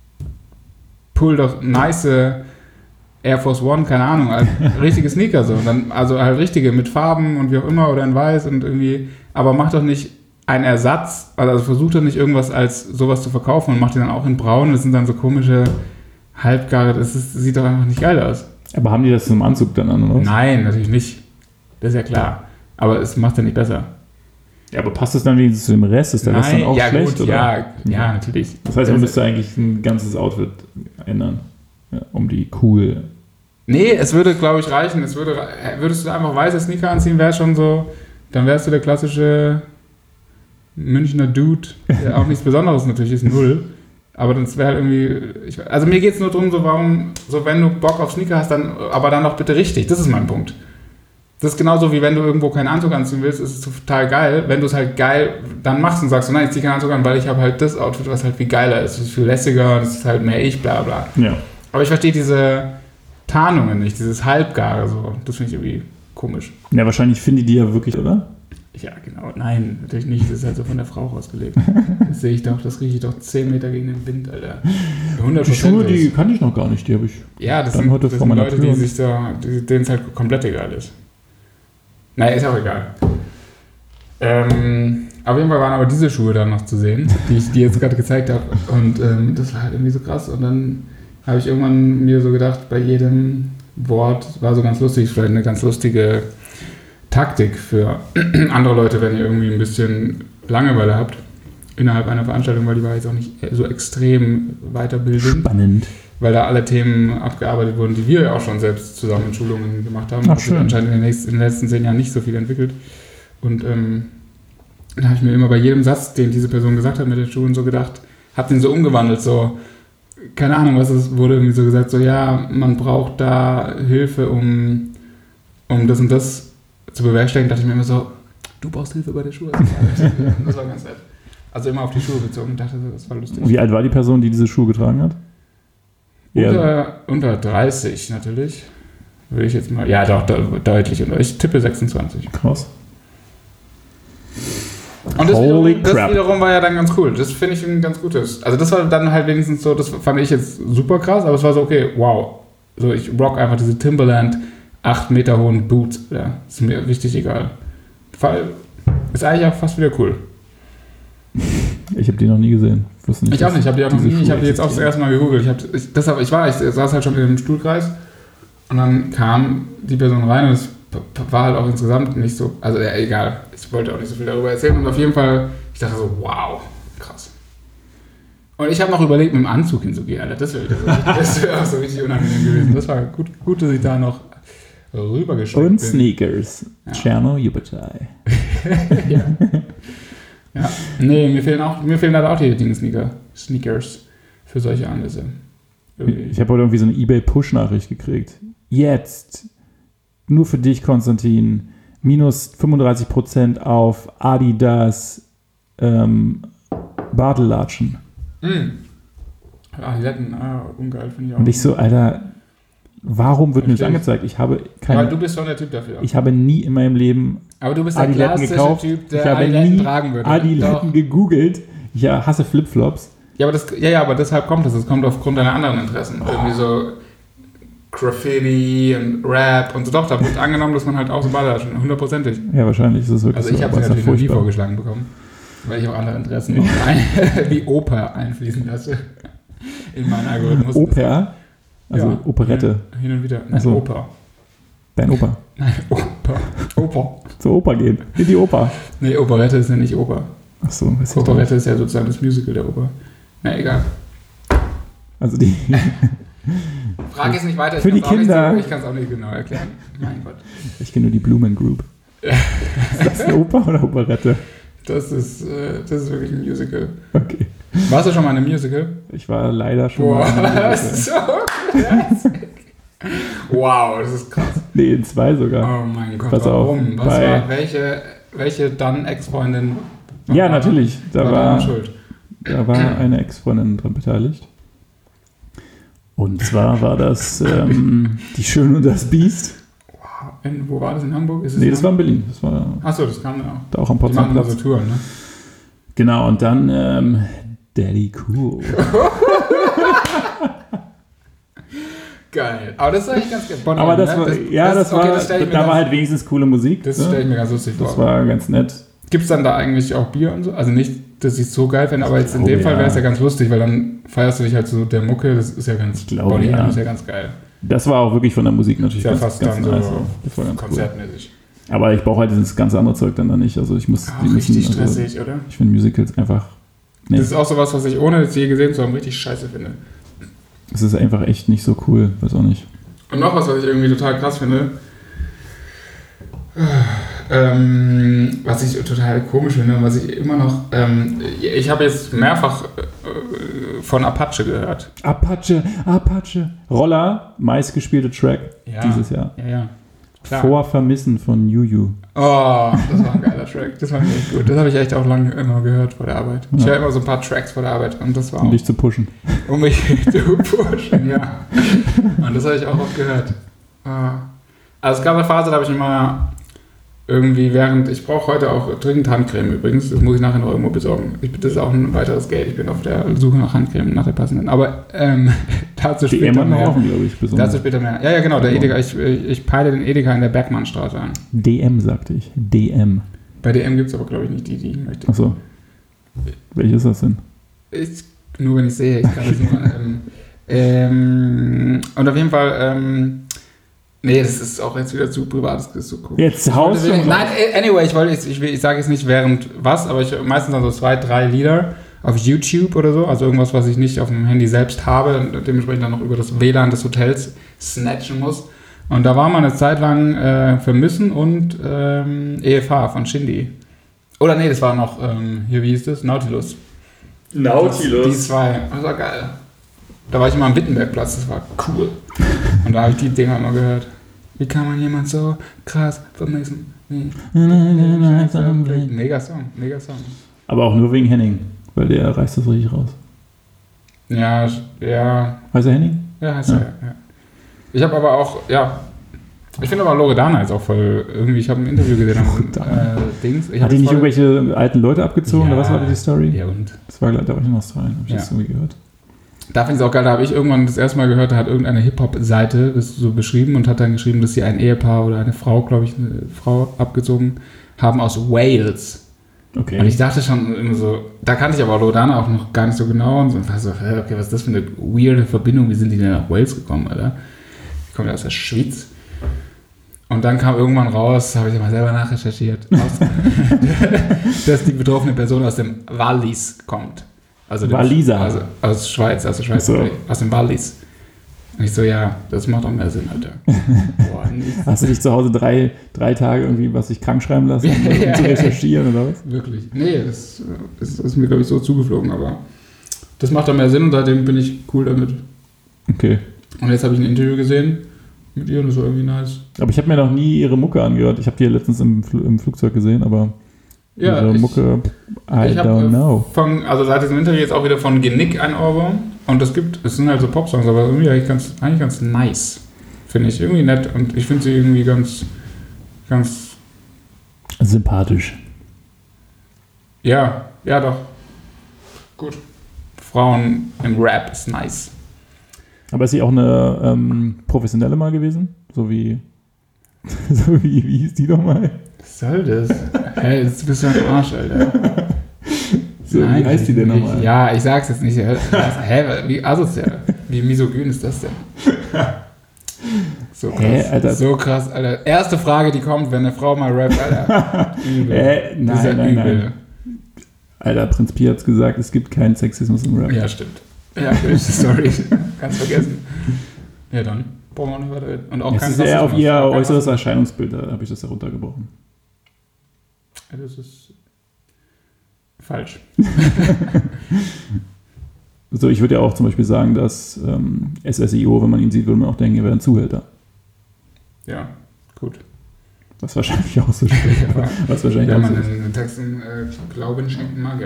pull doch nice Air Force One, keine Ahnung, halt richtige Sneaker so. Und dann, also halt richtige mit Farben und wie auch immer oder in weiß und irgendwie, aber mach doch nicht einen Ersatz, also versuch doch nicht irgendwas als sowas zu verkaufen und mach die dann auch in braun, das sind dann so komische Halbgare, das ist, sieht doch einfach nicht geil aus.
Aber haben die das zum Anzug dann an, oder?
Nein, natürlich nicht. Das ist ja klar. Aber es macht ja nicht besser.
Ja, aber passt das dann wenigstens zu dem Rest? Ist der Rest dann auch
ja,
schlecht?
Gut,
oder?
Ja, ja, natürlich.
Das heißt, man müsste eigentlich ein ganzes Outfit ändern, ja, um die cool...
Nee, es würde, glaube ich, reichen. Es würde, würdest du einfach weiße Sneaker anziehen, wäre schon so, dann wärst du der klassische Münchner Dude, der auch nichts Besonderes natürlich ist, null. Aber das wäre halt irgendwie, ich, also mir geht es nur darum, so warum, so wenn du Bock auf Sneaker hast, dann, aber dann doch bitte richtig, das ist mein Punkt. Das ist genauso wie wenn du irgendwo keinen Anzug anziehen willst, ist es total geil, wenn du es halt geil dann machst und sagst, so, nein, ich ziehe keinen Anzug an, weil ich habe halt das Outfit, was halt viel geiler ist, es ist viel lässiger und es ist halt mehr ich, bla bla.
Ja.
Aber ich verstehe diese Tarnungen nicht, dieses Halbgare, so, das finde ich irgendwie komisch.
Ja, wahrscheinlich finde ich die ja wirklich, oder?
Ja, genau. Nein, natürlich nicht. Das ist halt so von der Frau ausgelegt. Das sehe ich doch, das rieche ich doch zehn Meter gegen den Wind, Alter. hundert Prozent
die Schuhe, die kannte ich noch gar nicht, die habe ich
ja, das
dann
sind,
heute
das
vor
sind
meiner
Leute,
Tür.
die sich so, denen es halt komplett egal ist. Naja, ist auch egal. Ähm, auf jeden Fall waren aber diese Schuhe dann noch zu sehen, die ich dir jetzt gerade gezeigt habe. Und ähm, das war halt irgendwie so krass. Und dann habe ich irgendwann mir so gedacht, bei jedem Wort, war so ganz lustig, vielleicht eine ganz lustige Taktik für andere Leute, wenn ihr irgendwie ein bisschen Langeweile habt innerhalb einer Veranstaltung, weil die war jetzt auch nicht so extrem weiterbildend.
Spannend.
Weil da alle Themen abgearbeitet wurden, die wir ja auch schon selbst zusammen in Schulungen gemacht haben.
Ach,
das hat sich anscheinend in den, nächsten, in den letzten zehn Jahren nicht so viel entwickelt. Und ähm, da habe ich mir immer bei jedem Satz, den diese Person gesagt hat mit den Schuhen, so gedacht, habe den so umgewandelt, so, keine Ahnung, was es wurde irgendwie so gesagt, so, ja, man braucht da Hilfe, um, um das und das zu bewerkstelligen. Da dachte ich mir immer so, du brauchst Hilfe bei der Schuhe. Das war ganz nett. Also immer auf die Schuhe bezogen, dachte so, das war lustig.
Wie alt war die Person, die diese Schuhe getragen hat?
Unter, unter dreißig natürlich, würde ich jetzt mal, ja doch, de- deutlich unter, ich tippe sechsundzwanzig.
Krass.
Und das
Holy
wiederum, das
crap.
wiederum war ja dann ganz cool, das finde ich ein ganz gutes, also das war dann halt wenigstens so, das fand ich jetzt super krass, aber es war so, okay, wow, so ich rock einfach diese Timberland acht Meter hohen Boots, ja, ist mir richtig egal. Fall ist eigentlich auch fast wieder cool.
Ich habe die noch nie gesehen. Ich, wusste nicht,
Ich auch nicht, ich habe die auch noch nie, ich habe die jetzt auch das
existieren.
erste Mal gegoogelt. Ich, hab, ich, deshalb, ich war, ich saß halt schon in dem Stuhlkreis und dann kam die Person rein und es p- p- war halt auch insgesamt nicht so, also ja, egal, ich wollte auch nicht so viel darüber erzählen und auf jeden Fall, ich dachte so, wow, krass. Und ich habe noch überlegt, mit dem Anzug hinzugehen, Alter, das wäre das wär auch so richtig unangenehm gewesen. Das war gut, gut, dass ich da noch rübergeschickt bin.
Und Sneakers.
Ja.
Tscherno Jubitai.
ja. ja. Nee, mir fehlen auch, mir fehlen leider auch die Dinge Sneaker, Sneakers für solche Anlässe. Irgendwie.
Ich habe heute irgendwie so eine eBay-Push-Nachricht gekriegt. Jetzt, nur für dich, Konstantin, minus fünfunddreißig Prozent auf Adidas ähm, Bartellatschen.
Mm. Ah, die Letten, ah, ungeil, finde ich auch.
Und ich so, Alter, warum wird mir das
Versteh ich.
angezeigt? Ich habe
Ja,
keine,
weil du bist schon der Typ dafür.
ich habe nie in meinem Leben
Aber du bist der
Adiletten
klassische
gekauft.
Typ,
Ich
der
habe
Adiletten
nie
tragen würde.
Adiletten
Doch.
gegoogelt. Ich ja, hasse Flipflops.
Ja, aber das, ja, ja, aber deshalb kommt das. Es kommt aufgrund deiner anderen Interessen. Irgendwie so Graffiti und Rap und so. Doch, da wird angenommen, dass man halt auch so Badelatschen, hundertprozentig.
Ja, wahrscheinlich ist es wirklich
Also
so.
ich habe
aber
sie
es ist
natürlich
ja
noch nie
furchtbar.
vorgeschlagen bekommen, weil ich auch andere Interessen noch ein, wie Oper einfließen lasse in meinen Algorithmus.
Oper? Also
Ja.
Operette.
Hin und wieder. Nein,
Ach so.
Oper.
Dein Opa.
Nein, Oper. Oper.
Zur Oper gehen. In die Oper.
Nee, Operette ist ja nicht Oper.
Ach so, weiß ich nicht.
Operette ist ja sozusagen das Musical der Oper. Na, egal.
Also die.
Frage ist nicht weiter. Ich
Für die
kann's auch
Kinder.
Nicht so, ich kann es auch nicht genau erklären. Mein Gott.
Ich kenne nur die Blumen Group. Ist das eine Oper oder Operette?
Das ist, äh, das ist wirklich ein Musical.
Okay.
Warst du schon mal in einem Musical?
Ich war leider schon
Boah,
mal in einem
das
Musical.
ist so krass. Wow, das ist krass.
Nee, in zwei sogar.
Oh mein Gott,
Pass auf,
warum? Was
bei-
war, welche, welche dann Ex-Freundin?
Ja, natürlich. Da
war
war,
daran schuld.
da war eine Ex-Freundin dran beteiligt. Und zwar war das ähm, Die Schöne und das Biest.
Wow. In, wo war das? In Hamburg? Ist es
Nee,
in
das war in
Hamburg?
Berlin. Das war
Achso, das kam dann auch.
da auch am
Die machen da
Potsdamer
so
Platz.
Touren, ne?
Genau, und dann ähm, Daddy Cool.
Geil. Aber das ist eigentlich ganz geil. Bonn
Aber
M,
das
ne?
war, ja, das,
okay,
war,
das stell ich mir
da war
ganz-
halt wenigstens coole Musik.
Das
ne?
stelle ich mir ganz lustig
Das
vor.
war ganz nett.
Gibt es dann da eigentlich auch Bier und so? Also nicht, dass ich es so geil finde, aber jetzt in
glaube,
dem Fall
ja.
wäre es ja ganz lustig, weil dann feierst du dich halt so der Mucke, das ist ja ganz,
glaube,
Bonnie
ja.
M ist ja ganz geil.
Das war auch wirklich von der Musik natürlich
Ist ja
ganz,
fast
ganz
dann so
nice. Das war ganz cool.
konzertmäßig.
Aber ich brauche halt dieses ganze andere Zeug dann da nicht. Also ich muss,
Auch
die müssen,
richtig
also,
stressig, oder?
ich finde Musicals einfach, nee,
Das ist auch sowas, was ich ohne es je gesehen zu haben richtig scheiße finde.
es ist einfach echt nicht so cool, weiß auch nicht.
Und noch was, was ich irgendwie total krass finde, ähm, was ich total komisch finde und was ich immer noch, ähm, ich habe jetzt mehrfach äh, von Apache gehört.
Apache, Apache. Roller, meistgespielte Track dieses Jahr.
Ja, ja. Klar.
Vor Vermissen von Juju.
Oh, das war ein geiler Track. Das war echt gut. Das habe ich echt auch lange immer gehört vor der Arbeit. Ich
Ja.
höre immer so ein paar Tracks vor der Arbeit und das war
Um
auch,
dich zu pushen.
um mich zu pushen, ja. Und das habe ich auch oft gehört. Ah. Also es gab eine Phase, da habe ich immer irgendwie während, ich brauche heute auch dringend Handcreme übrigens, das muss ich nachher noch irgendwo besorgen. Ich, das ist auch ein weiteres Geld, ich bin auf der Suche nach Handcreme, nach der passenden. Aber ähm, dazu
Die
später
Emma
mehr.
offen, glaube ich,
Dazu
besonders.
später mehr. Ja, ja, genau, der Edeka, ich, ich peile den Edeka in der Bergmannstraße an.
D M, sagte ich. D M.
Bei D M gibt es aber, glaube ich, nicht die, die ich möchte.
Achso. Welche ist das denn?
Ich, nur wenn ich sehe, ich kann das nur. ähm, ähm, und auf jeden Fall, ähm, nee, das ist auch jetzt wieder zu privat, das ist so cool.
Jetzt haust du.
Nein, anyway, ich wollte, ich, ich sage jetzt nicht während was, aber ich meistens dann so zwei, drei Lieder auf YouTube oder so, also irgendwas, was ich nicht auf dem Handy selbst habe und dementsprechend dann noch über das W L A N des Hotels snatchen muss. Und da war mal eine Zeit lang äh, Vermissen und ähm, E F H von Shindy. Oder nee, das war noch, ähm, hier, wie hieß das? Nautilus.
Nautilus.
Die zwei, das war geil. Da war ich immer am Wittenbergplatz, das war cool. Und da habe ich die Dinger immer gehört. Wie kann man jemand so krass vermissen? Mega Song, mega Song.
Aber auch nur wegen Henning, weil der reißt das richtig raus.
Ja, ja.
Heißt er Henning?
Ja, heißt ja. er, ja. Ich habe aber auch, ja, ich finde aber Loredana jetzt auch voll, irgendwie, ich habe ein Interview gesehen am äh, Dings. Ich
Hat die nicht voll, irgendwelche alten Leute abgezogen,
ja,
oder was war die Story?
Ja, und?
Das war, da war ich in Australien, habe ich
ja.
das irgendwie gehört.
Da finde ich es auch geil, da habe ich irgendwann das erste Mal gehört, da hat irgendeine Hip-Hop-Seite das so beschrieben und hat dann geschrieben, dass sie ein Ehepaar oder eine Frau, glaube ich, eine Frau abgezogen haben aus Wales.
Okay.
Und ich dachte schon immer so, da kannte ich aber Loredana auch noch gar nicht so genau und so, und war so, okay, was ist das für eine weirde Verbindung, wie sind die denn nach Wales gekommen, Alter? Die kommen ja aus der Schweiz. Und dann kam irgendwann raus, habe ich mal selber nachrecherchiert, aus, dass die betroffene Person aus dem Wallis kommt. Also
Walliser.
Also aus Schweiz, aus der Schweiz,
so.
Aus dem Wallis. Und ich so, ja, das macht auch mehr Sinn, Alter. Boah,
hast du dich zu Hause drei, drei Tage irgendwie, was sich krank schreiben lassen, um ja, zu recherchieren oder was?
Wirklich. Nee, das, das ist mir, glaube ich, so zugeflogen, aber das macht auch mehr Sinn und seitdem bin ich cool damit.
Okay.
Und jetzt habe ich ein Interview gesehen mit ihr und das war irgendwie nice.
Aber ich habe mir noch nie ihre Mucke angehört. Ich habe die ja letztens im, Fl- im Flugzeug gesehen, aber
ja,
ihre
ich,
Mucke, I
ich
don't know.
Von, also seit diesem Interview jetzt auch wieder von Genick ein Ohrwurm. Und es gibt, es sind halt so Popsongs, aber irgendwie eigentlich ganz, eigentlich ganz nice. Finde ich irgendwie nett und ich finde sie irgendwie ganz, ganz...
Sympathisch.
Ja, ja doch. Gut. Frauen im Rap ist nice.
Aber ist sie auch eine ähm, professionelle mal gewesen? So wie, so wie, wie hieß die nochmal?
Was soll das? Hey, jetzt bist du ein Arsch, Alter.
So, Nein, wie heißt die denn nochmal?
Ja, ich sag's jetzt nicht. Hä, wie asozial. Wie misogyn ist das denn? So krass.
Hä, Alter.
So krass, Alter. Erste Frage, die kommt, wenn eine Frau mal rappt, Alter. Übel.
Äh, nein,
das ist ja
nein,
übel.
nein. Alter, Prinz Pi hat's gesagt, es gibt keinen Sexismus im Rap.
Ja, stimmt. Ja, böse Story. Kannst vergessen. Ja, dann brauchen wir nicht weiter reden. Und auch
das
kein
ist eher auf ihr
Rassismus.
äußeres Erscheinungsbild, da habe ich das heruntergebrochen.
Ja, das ist falsch.
So, ich würde ja auch zum Beispiel sagen, dass ähm, S S I O, wenn man ihn sieht, würde man auch denken, er wäre ein Zuhälter.
Ja, gut.
Was wahrscheinlich auch so stimmt. Was wahrscheinlich
Wenn
auch
man
so ist.
in den Texten äh, Glauben schenken mag, ja.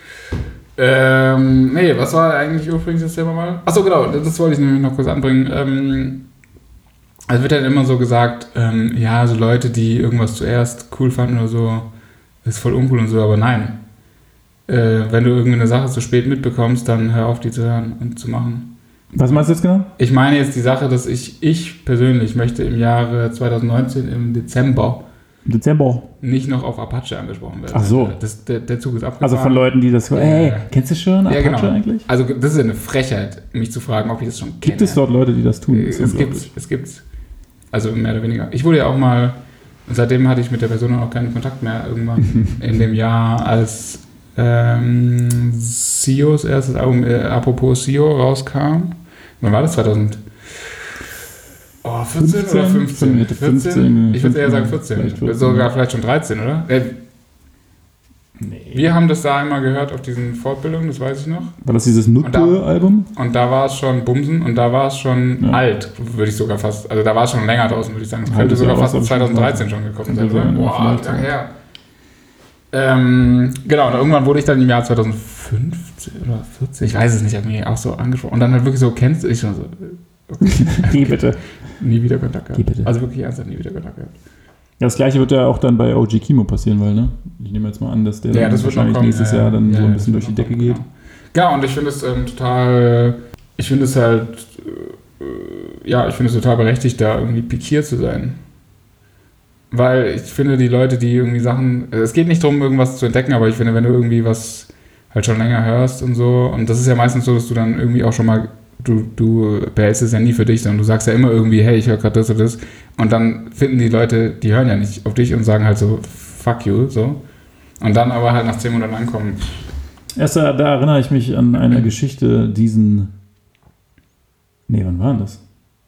Ähm, nee, was war eigentlich übrigens das Thema mal? Achso, genau, das wollte ich nämlich noch kurz anbringen. Ähm, es wird halt immer so gesagt, ähm, ja, so Leute, die irgendwas zuerst cool fanden oder so, ist voll uncool und so, aber nein. Äh, wenn du irgendeine Sache zu spät mitbekommst, dann hör auf, die zu hören und zu machen.
Was meinst du jetzt genau?
Ich meine jetzt die Sache, dass ich, ich persönlich möchte im Jahre zwanzig neunzehn, im Dezember,
Im Dezember.
nicht noch auf Apache angesprochen werden.
Ach so.
Das, der, der Zug ist abgefahren.
Also von Leuten, die das...
Ja.
Ey, kennst du schon Apache
ja, genau.
eigentlich?
Also das ist ja eine Frechheit, mich zu fragen, ob ich das schon kenne.
Gibt es dort Leute, die das tun? Das ist
Es gibt
unglaublich.
es gibt also mehr oder weniger. Ich wurde ja auch mal, seitdem hatte ich mit der Person auch keinen Kontakt mehr, irgendwann in dem Jahr, als ähm, S E O's erstes Album, äh, apropos S E O, rauskam. Wann war das? zweitausend Oh, vierzehn oder fünfzehn?
Mitte fünfzehn.
Ich würde eher sagen vierzehn.
Vielleicht vierzehn.
Sogar vielleicht schon dreizehn, oder? Äh,
Nee.
wir haben das da einmal gehört auf diesen Fortbildungen, das weiß ich noch.
War das dieses
Und da-
Nutke-Album?
Und da war es schon Bumsen und da war es schon
Ja.
alt, würde ich sogar fast. Also da war es schon länger draußen, würde ich sagen. Es
Alt
könnte
ist
sogar
ja auch
fast
was,
zwanzig dreizehn schon gekommen
Kann
sein.
sein, ja,
Boah,
vielleicht,
lange
ja.
her. Ähm, genau, und irgendwann wurde ich dann im Jahr zwanzig fünfzehn oder vierzehn, ich weiß es nicht, hat mich auch so angesprochen. Und dann halt wirklich so, kennst du, ich schon so, okay.
Geh bitte.
nie wieder Kontakt gehabt.
Geh bitte.
Also wirklich ernsthaft nie wieder Kontakt gehabt.
Ja, das gleiche wird ja auch dann bei O G Kimo passieren, weil, ne? Ich nehme jetzt mal an, dass der
Ja,
dann
das wird noch
wahrscheinlich
kommen.
nächstes
ja,
Jahr dann
ja,
so
ja,
ein
das
bisschen
wird
durch die
noch
Decke
kommen,
geht.
Genau. Ja, und ich finde es ähm, total, ich finde es halt, äh, ja, ich finde es total berechtigt, da irgendwie pikiert zu sein. Weil ich finde, die Leute, die irgendwie Sachen, es geht nicht darum, irgendwas zu entdecken, aber ich finde, wenn du irgendwie was halt schon länger hörst und so, und das ist ja meistens so, dass du dann irgendwie auch schon mal, du, du behältst es ja nie für dich, sondern du sagst ja immer irgendwie, hey, ich höre gerade das und das, und dann finden die Leute, die hören ja nicht auf dich und sagen halt so, fuck you, so. Und dann aber halt nach zehn Monaten ankommen.
Erst da, da erinnere ich mich an eine Geschichte, diesen, nee, wann war denn das?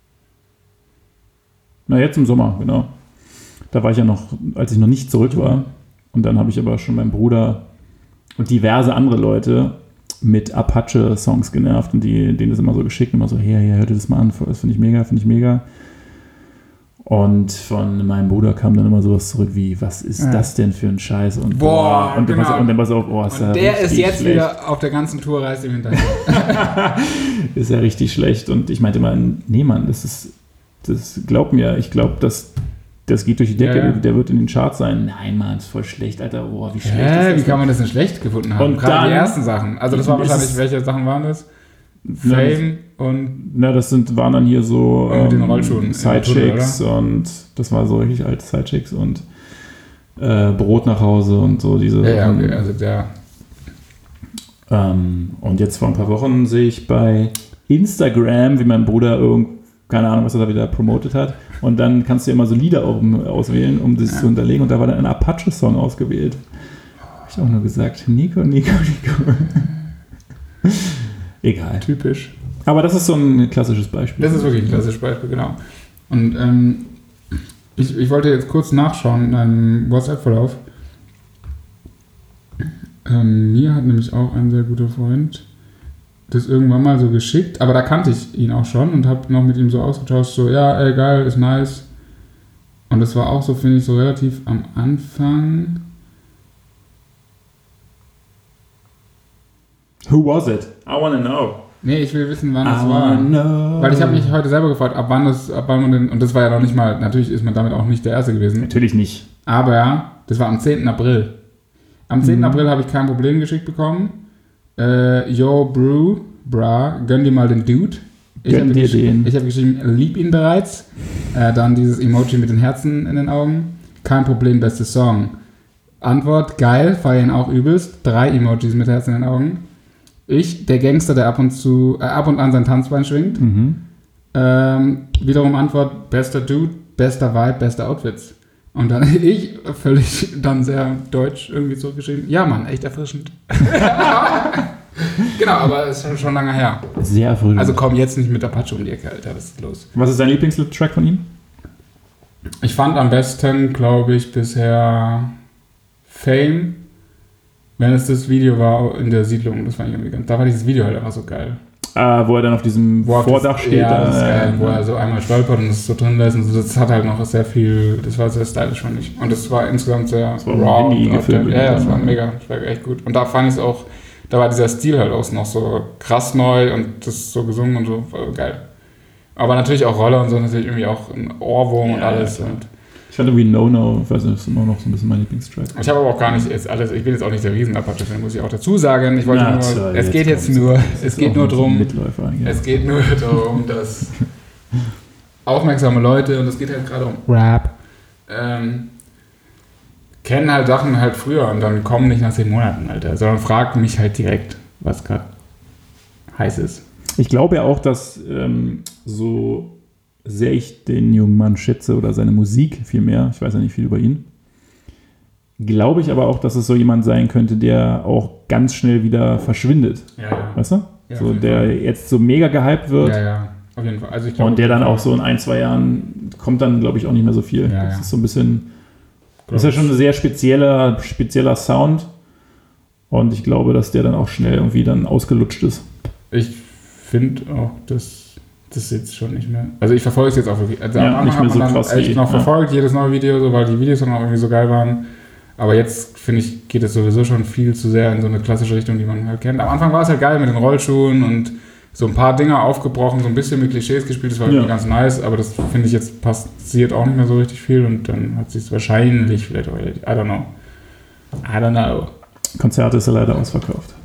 Na, jetzt im Sommer, genau. Da war ich ja noch, als ich noch nicht zurück war. Und dann habe ich aber schon meinen Bruder und diverse andere Leute mit Apache-Songs genervt und die, denen das immer so geschickt, immer so, hey, hey, hört ihr das mal an, das finde ich mega, finde ich mega. Und von meinem Bruder kam dann immer sowas zurück wie, was ist ja. das denn für ein Scheiß? Und
boah,
boah und,
genau.
dann, und dann war so, oh, ist
und der ist jetzt schlecht. Wieder auf der ganzen Tour, reist ihm hinterher.
Ist ja richtig schlecht. Und ich meinte immer, nee, Mann, das ist, das glaub mir, ich glaube, dass das geht durch die Decke, ja, ja. der wird in den Charts sein. Nein, Mann, ist voll schlecht, Alter. Boah, wie schlecht
ja,
ist das?
Wie kann man das denn schlecht gefunden haben?
Und
gerade
dann,
die ersten Sachen. Also das war wahrscheinlich, welche Sachen waren das? Fame
na,
und...
Na, das sind, waren dann hier so
mit den Rollschuhen.
Sidechicks und das war so richtig alte Sidechicks und äh, Brot nach Hause und so diese...
Ja, ja, okay, also der...
Ähm, und jetzt vor ein paar Wochen sehe ich bei Instagram, wie mein Bruder irgend keine Ahnung, was er da wieder promotet hat. Und dann kannst du ja immer so Lieder auswählen, um das ja. zu hinterlegen. Und da war dann ein Apache-Song ausgewählt. Habe ich auch nur gesagt, Nico, Nico, Nico. Egal.
Typisch.
Aber das ist so ein klassisches Beispiel.
Das ist wirklich ein klassisches Beispiel, genau. Und ähm, ich, ich wollte jetzt kurz nachschauen in einem WhatsApp-Verlauf. Ähm, mir hat nämlich auch ein sehr guter Freund das irgendwann mal so geschickt, aber da kannte ich ihn auch schon und habe noch mit ihm so ausgetauscht, so, ja, ey, geil, ist nice. Und das war auch so, finde ich, so relativ am Anfang.
Who was it? I wanna know.
Nee, ich will wissen, wann
I
das war.
Know.
Weil ich habe mich heute selber gefragt, ab wann das, ab wann man denn, und das war ja noch nicht mal, natürlich ist man damit auch nicht der Erste gewesen.
Natürlich nicht.
Aber ja, das war am zehnten April. Am zehnten
Mhm.
April habe ich kein Problem geschickt bekommen. Äh, yo, Brew, bra, gönn dir mal den Dude. Ich
Gönn dir den.
Ich habe geschrieben, lieb ihn bereits. Äh, dann dieses Emoji mit den Herzen in den Augen. Kein Problem, beste Song. Antwort, geil, feier ihn auch übelst. Drei Emojis mit Herzen in den Augen. Ich, der Gangster, der ab und zu, äh, ab und an sein Tanzbein schwingt.
Mhm.
Ähm, wiederum Antwort, bester Dude, bester Vibe, bester Outfits. Und dann ich, völlig dann sehr deutsch irgendwie zurückgeschrieben. Ja, Mann, echt erfrischend. Genau, aber es ist schon lange her.
Sehr erfrischend.
Also komm jetzt nicht mit Apache um die Ecke, Alter, was ist los?
Was ist dein Lieblingstrack von ihm?
Ich fand am besten, glaube ich, bisher Fame, wenn es das Video war in der Siedlung. Das fand ich irgendwie ganz, da war dieses Video halt einfach so geil.
Ah, wo er dann auf diesem
wo
Vordach
das,
steht.
Ja, das ist geil,
äh,
wo er so einmal stolpert und es so drin lässt. Und so, das hat halt noch sehr viel, das war sehr stylisch, fand ich. Und das war insgesamt sehr
das war
raw.
Handy gefilmt.
Ja, ja, das war mega, das war echt gut. Und da fand ich es auch, da war dieser Stil halt auch noch so krass neu und das so gesungen und so, war geil. Aber natürlich auch Roller und so, natürlich irgendwie auch ein Ohrwurm ja, und alles. Ja, und
ich fand irgendwie No No, ich weiß nicht, das ist immer noch so ein bisschen mein Lieblingstrack.
Ich habe aber auch gar nicht jetzt alles, ich bin jetzt auch nicht der Riesen-Apache-Fan, muss ich auch dazu sagen. Ich wollte
Na,
nur,
so,
es
jetzt
geht jetzt
kommt's.
nur,
Das
es
ist
geht
auch
nur
ein
drum,
Mitläufer, ja.
es geht nur darum, dass aufmerksame Leute, und es geht halt gerade um Rap, ähm, kennen halt Sachen halt früher und dann kommen nicht nach zehn Monaten, Alter, sondern fragen mich halt direkt, was gerade heiß ist.
Ich glaube ja auch, dass ähm, so sehr ich den jungen Mann schätze oder seine Musik vielmehr, ich weiß ja nicht viel über ihn, glaube ich aber auch, dass es so jemand sein könnte, der auch ganz schnell wieder verschwindet.
Ja, ja.
Weißt du?
Ja,
so, der Fall. Jetzt so mega gehypt wird.
Ja, ja, auf jeden Fall. Also ich glaube,
und der dann auch so in ein, zwei Jahren kommt dann, glaube ich, auch nicht mehr so viel.
Ja,
das
ja.
ist so ein bisschen, das ist ja schon ein sehr spezieller, spezieller Sound. Und ich glaube, dass der dann auch schnell irgendwie dann ausgelutscht ist.
Ich finde auch, dass das jetzt schon nicht mehr. Also ich verfolge es jetzt auch wirklich. Also
ja,
am
nicht
Anfang
mehr so
hat man
krass
dann echt
wie,
noch
ja.
verfolgt, jedes neue Video, so, weil die Videos dann auch irgendwie so geil waren. Aber jetzt, finde ich, geht es sowieso schon viel zu sehr in so eine klassische Richtung, die man halt kennt. Am Anfang war es halt geil mit den Rollschuhen und so ein paar Dinger aufgebrochen, so ein bisschen mit Klischees gespielt, das war
ja.
irgendwie ganz nice, aber das finde ich jetzt passiert auch nicht mehr so richtig viel und dann hat sich es wahrscheinlich vielleicht auch, I don't know. I don't know.
Konzerte ist ja leider ausverkauft.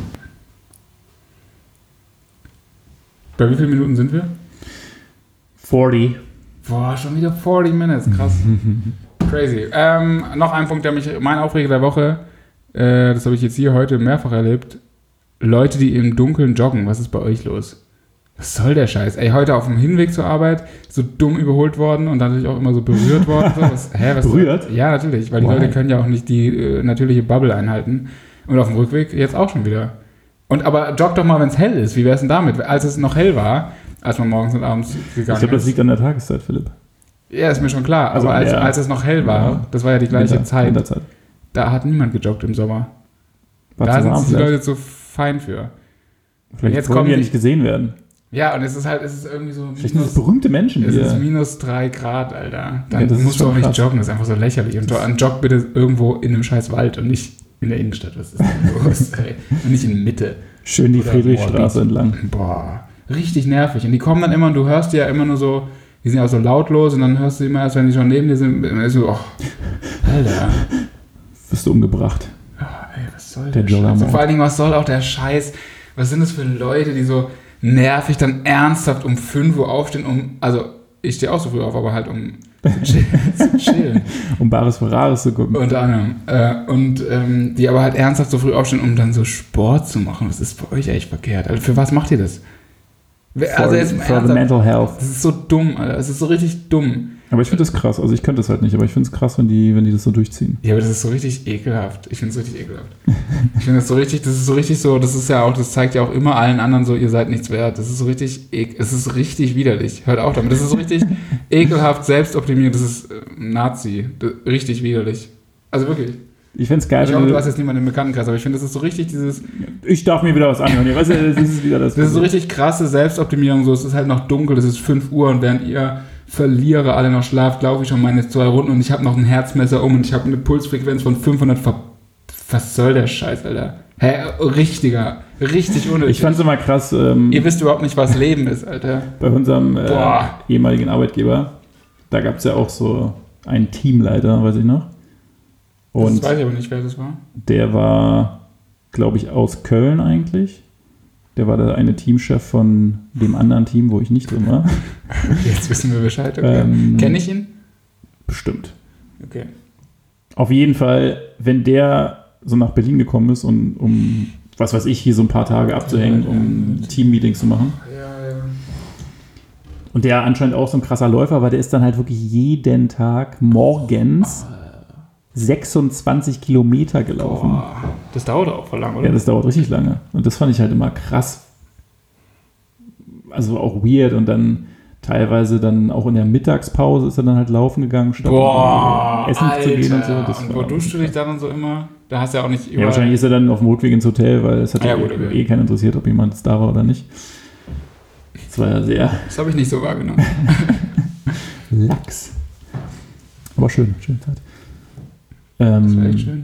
Bei wie vielen Minuten sind wir?
vierzig.
Boah, schon wieder vierzig Minutes, krass. Crazy. Ähm, noch ein Punkt, der mich, mein Aufreger der Woche, äh, das habe ich jetzt hier heute mehrfach erlebt. Leute, die im Dunkeln joggen, was ist bei euch los? Was soll der Scheiß? Ey, heute auf dem Hinweg zur Arbeit so dumm überholt worden und natürlich auch immer so berührt worden. So. Was, hä, was
berührt?
Soll? Ja, natürlich, weil die
Why?
Leute können ja auch nicht die äh, natürliche Bubble einhalten. Und auf dem Rückweg jetzt auch schon wieder. Und aber jogg doch mal, wenn es hell ist. Wie wäre es denn damit? Als es noch hell war, als man morgens und abends gegangen ist.
Ich glaube, das liegt an der Tageszeit, Philipp.
Ja, ist mir schon klar.
Also
aber als,
ja.
als es noch hell war,
ja.
das war ja die gleiche
Winter,
Zeit,
Winterzeit.
da hat niemand gejoggt im Sommer.
War
da
zu
sind
warm
sich die
vielleicht.
Leute so fein für.
Vielleicht
jetzt
wollen
kommen
die ja
die-
nicht gesehen werden.
Ja, und es ist halt, es ist irgendwie so
Vielleicht sind das berühmte Menschen
es
hier.
ist minus drei Grad, Alter. Dann
Ja, das ist
musst du
schon
auch nicht
krass.
joggen, das ist einfach so lächerlich. Und jo- jogg bitte irgendwo in einem scheiß Wald und nicht in der Innenstadt. Was ist denn los, ey? Und nicht in Mitte.
Schön die
Oder
Friedrichstraße
Moabit.
entlang.
Boah, richtig nervig. Und die kommen dann immer und du hörst die ja immer nur so, die sind ja auch so lautlos und dann hörst du immer erst, wenn die schon neben dir sind, immer so, oh, Alter.
Wirst du umgebracht.
Oh, ey, was soll
Der
der, Scheiß?
Jogger
Und vor allen Dingen, was soll auch der Scheiß? Was sind das für Leute, die so nervig dann ernsthaft um fünf Uhr aufstehen, um, also ich stehe auch so früh auf, aber halt um zu chillen. zu chillen.
Um Bares Ferraris zu gucken.
Unter anderem. Äh, und ähm, die aber halt ernsthaft so früh aufstehen, um dann so Sport zu machen. Was ist bei euch eigentlich verkehrt? Also für was macht ihr das? Wer-
For,
also jetzt mal
for the
ernsthaft,
mental health.
das ist so dumm, Alter. Es ist so richtig dumm.
Aber ich finde das krass. Also ich könnte das halt nicht, aber ich finde es krass, wenn die, wenn die das so durchziehen.
Ja, aber das ist so richtig ekelhaft. Ich finde es richtig ekelhaft. Ich finde das so richtig, das ist so richtig so, das ist ja auch, das zeigt ja auch immer allen anderen so, ihr seid nichts wert. Das ist so richtig, ek- es ist richtig widerlich. Hört auch damit. Das ist so richtig ekelhaft, selbstoptimiert. Das ist äh, Nazi. Das, richtig widerlich. Also wirklich.
Ich finde es geil,
Ich
wenn
hoffe, du
du,
hast jetzt niemanden im Bekanntenkreis, aber ich finde, das ist so richtig dieses,
ich darf mir wieder was anhören. Hier. Weißt du, das ist wieder das.
das ist so richtig krasse Selbstoptimierung. So, es ist halt noch dunkel, es ist fünf Uhr und während ihr Verlierer alle noch schlaft, laufe ich schon meine zwei Runden und ich habe noch ein Herzmesser um und ich habe eine Pulsfrequenz von fünfhundert. Ver- Was soll der Scheiß, Alter? Hä, richtiger, richtig unnötig.
Ich fand es immer krass, ähm,
Ihr wisst überhaupt nicht, was Leben ist, Alter.
bei unserem äh,
Boah.
ehemaligen Arbeitgeber, da gab es ja auch so einen Teamleiter, weiß ich noch. Und
das weiß ich aber nicht, wer das war.
der war, glaube ich, aus Köln eigentlich. Der war der eine Teamchef von dem anderen Team, wo ich nicht drin war.
Jetzt wissen wir Bescheid. Okay.
Ähm,
Kenne ich ihn?
Bestimmt.
Okay.
Auf jeden Fall, wenn der so nach Berlin gekommen ist, und, um, was weiß ich, hier so ein paar Tage abzuhängen, um Teammeetings zu machen.
Ja, ja.
Und der anscheinend auch so ein krasser Läufer, weil der ist dann halt wirklich jeden Tag morgens sechsundzwanzig Kilometer gelaufen.
Boah, das dauert auch voll lang, oder?
Ja, das dauert richtig lange. Und das fand ich halt immer krass. Also auch weird. Und dann teilweise dann auch in der Mittagspause ist er dann halt laufen gegangen, statt
Boah,
essen
Alter.
zu gehen und so. Das
und wo
war-
duschst du dich dann und so immer? Da hast du ja auch nicht
Ja, wahrscheinlich ist er dann auf dem Rückweg ins Hotel, weil es hat
Ja,
ja,
gut, okay.
eh keinen interessiert, ob jemand da war oder nicht. Das war ja sehr
Das habe ich nicht so wahrgenommen.
lax. Aber schön, schöne Zeit.
Das
Ähm,
war echt schön.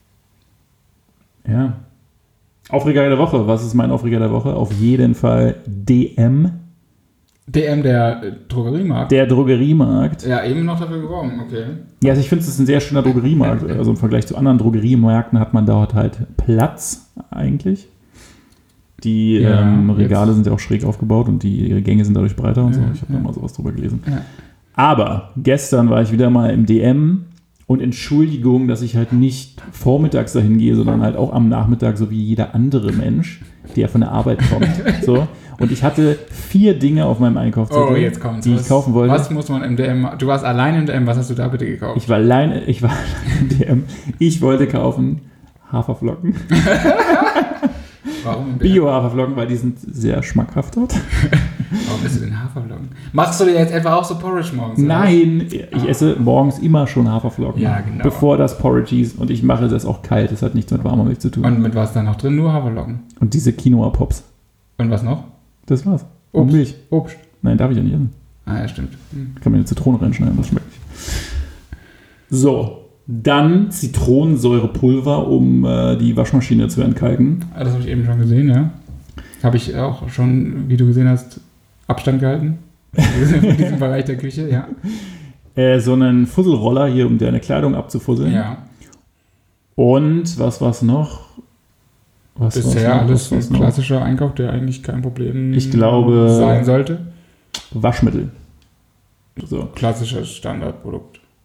Ja. Aufreger der Woche. Was ist mein Aufreger der Woche? Auf jeden Fall D M,
D M, der äh, Drogeriemarkt.
der Drogeriemarkt.
Ja, eben noch dafür geworben, okay.
Ja, also ich finde, es ist ein sehr schöner Drogeriemarkt. Also im Vergleich zu anderen Drogeriemärkten hat man dort halt Platz eigentlich. Die
Ja,
ähm, Regale
jetzt-
sind ja auch schräg aufgebaut und die ihre Gänge sind dadurch breiter und so.
Ja,
Ich habe
ja.
da mal sowas drüber gelesen.
Ja.
Aber gestern war ich wieder mal im D M und Entschuldigung, dass ich halt nicht vormittags dahin gehe, sondern halt auch am Nachmittag, so wie jeder andere Mensch, der von der Arbeit kommt. So. Und ich hatte vier Dinge auf meinem Einkaufszettel,
Oh, jetzt kommt's.
die
was,
ich kaufen wollte.
Was muss man im D M... Du warst allein im D M, was hast du da bitte gekauft?
Ich war alleine, ich war allein im D M. Ich wollte kaufen Haferflocken.
Warum im D M?
Bio-Haferflocken, weil die sind sehr schmackhaft dort.
Warum isst du den Haferflocken? Machst du dir jetzt etwa auch so Porridge morgens? oder?
Nein, ich esse morgens immer schon Haferflocken.
Ja, genau.
Bevor das Porridge hieß. Und ich mache das auch kalt. Das hat nichts mit warmer Milch zu tun.
Und mit was da noch drin? Nur Haferflocken.
Und diese Quinoa-Pops.
Und was noch?
Das war's. Und
Obst.
Milch.
Obst.
Nein, darf ich ja nicht essen.
Ah, ja, stimmt. Hm.
Kann mir eine Zitrone reinschneiden, das schmeckt nicht. So, dann Zitronensäurepulver, um äh, die Waschmaschine zu entkalken.
Ah, das habe ich eben schon gesehen, ja. Habe ich auch schon, wie du gesehen hast, Abstand gehalten. In diesem Bereich der Küche, ja.
Äh, so einen Fusselroller hier, um deine Kleidung abzufusseln.
Ja.
Und was war's noch? Was war's
Bisher
noch?
alles
Was war's
ein
noch?
klassischer Einkauf, der eigentlich kein Problem
Ich glaube-
sein sollte.
Waschmittel. So.
Klassisches Standardprodukt.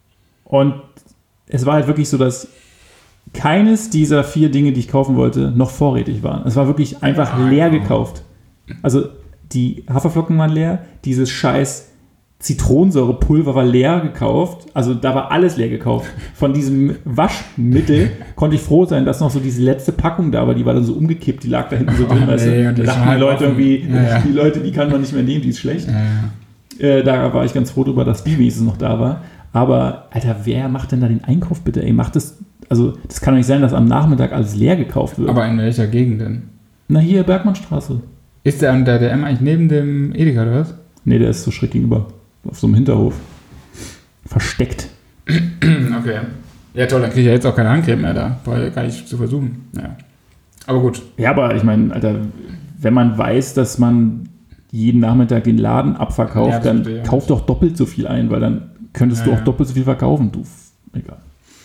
Und es war halt wirklich so, dass keines dieser vier Dinge, die ich kaufen wollte, noch vorrätig waren. Es war wirklich einfach leer gekauft. Also die Haferflocken waren leer, dieses scheiß Zitronensäurepulver war leer gekauft. Also da war alles leer gekauft. Von diesem Waschmittel konnte ich froh sein, dass noch so diese letzte Packung da war. Die war dann so umgekippt, die lag da hinten so drin.
Oh,
weißt
nee,
du?
und
Da
die
dachten die
Schalen
Leute
offen.
irgendwie,
Ja, ja.
die Leute, die kann man nicht mehr nehmen, die ist schlecht.
Ja, ja.
Äh, da war ich ganz froh drüber, dass die wenigstens noch da war. Aber, Alter, wer macht denn da den Einkauf bitte? Ey, macht das, also das kann doch nicht sein, dass am Nachmittag alles leer gekauft wird.
Aber in welcher Gegend denn?
Na, hier, Bergmannstraße.
Ist der an der D M eigentlich neben dem Edeka, oder was?
Nee, der ist so schräg gegenüber. Auf so einem Hinterhof. Versteckt.
Okay. Ja, toll, dann kriege ich ja jetzt auch keine Handcreme mehr da. Brauche ich ja gar nicht zu versuchen. Ja. Aber gut.
Ja, aber ich meine, Alter, wenn man weiß, dass man jeden Nachmittag den Laden abverkauft,
Ja, das
dann
verstehe ich.
kauf doch doppelt so viel ein, weil dann könntest
Ja,
du auch
ja.
doppelt so viel verkaufen. Du, egal.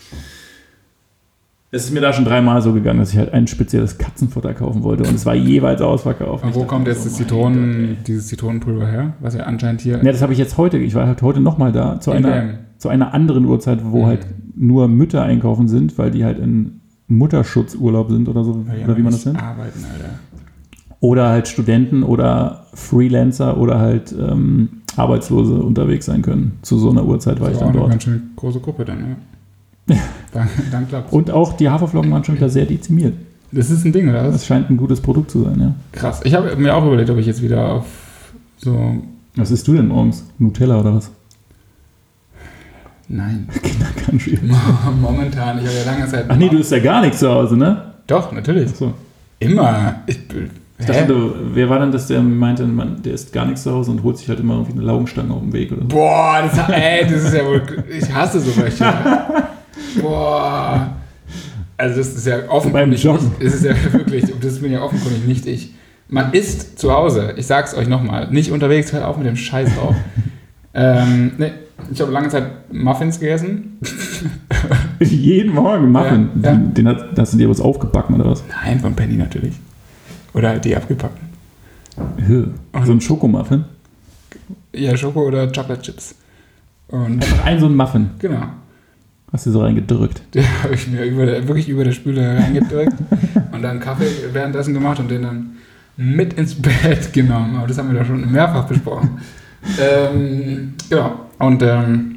Es ist mir da schon dreimal so gegangen, dass ich halt ein spezielles Katzenfutter kaufen wollte und es war jeweils ausverkauft.
Und
Ich
wo
dachte
kommt
mir
jetzt
so,
das
mein
Zitronen,
Gott, ey.
dieses Zitronenpulver her? Was ja anscheinend hier...
Ja, das habe ich jetzt heute. Ich war halt heute nochmal da, zu
In
einer,
Bern.
zu einer anderen Uhrzeit, wo
Mhm.
halt nur Mütter einkaufen sind, weil die halt in Mutterschutzurlaub sind oder so,
Weil die
oder wie man das
nicht
nennt.
arbeiten, Alter.
Oder halt Studenten oder Freelancer oder halt ähm, Arbeitslose unterwegs sein können. Zu so einer Uhrzeit war
Das
ich
war auch
dann
eine
dort.
ganz schön große Gruppe dann, ja. dann, dann klappt's.
Und auch die Haferflocken waren schon wieder sehr dezimiert.
Das ist ein Ding, oder was?
Das scheint ein gutes Produkt zu sein, ja.
Krass. Ich habe mir auch überlegt, ob ich jetzt wieder auf so...
Was isst du denn morgens? Nutella oder was?
Nein.
Kinder-Country.
Momentan, ich habe ja lange Zeit...
Ach nee, du isst ja gar nichts zu Hause, ne?
Doch, natürlich.
Ach so.
Immer. Ich, bin-
Ich
Hä?
dachte, du, wer war denn das, der meinte, man, der isst gar nichts zu Hause und holt sich halt immer irgendwie eine Laugenstange auf dem Weg oder so?
Boah, das, ey, das ist ja wohl... Ich hasse sowas hier. Boah. Also das ist ja offenkundig
Beim
nicht...
Joggen.
Das ist ja wirklich... Das bin ja offenkundig nicht ich. Man isst zu Hause. Ich sag's euch nochmal. Nicht unterwegs, hört auf mit dem Scheiß drauf. ähm, nee, ich habe lange Zeit Muffins gegessen.
Jeden Morgen Muffin.
Ja, ja.
Den, den hat, hast du dir was aufgebacken oder was?
Nein, von Penny natürlich. Oder halt die abgepackten.
Hö. So ein Schokomuffin?
Ja, Schoko oder Chocolate Chips. Und
Einfach ein so ein Muffin.
genau.
Hast du so reingedrückt.
Den habe ich mir über der, wirklich über der Spüle reingedrückt und dann Kaffee währenddessen gemacht und den dann mit ins Bett genommen. Aber das haben wir da schon mehrfach besprochen. ähm, genau. Und ähm,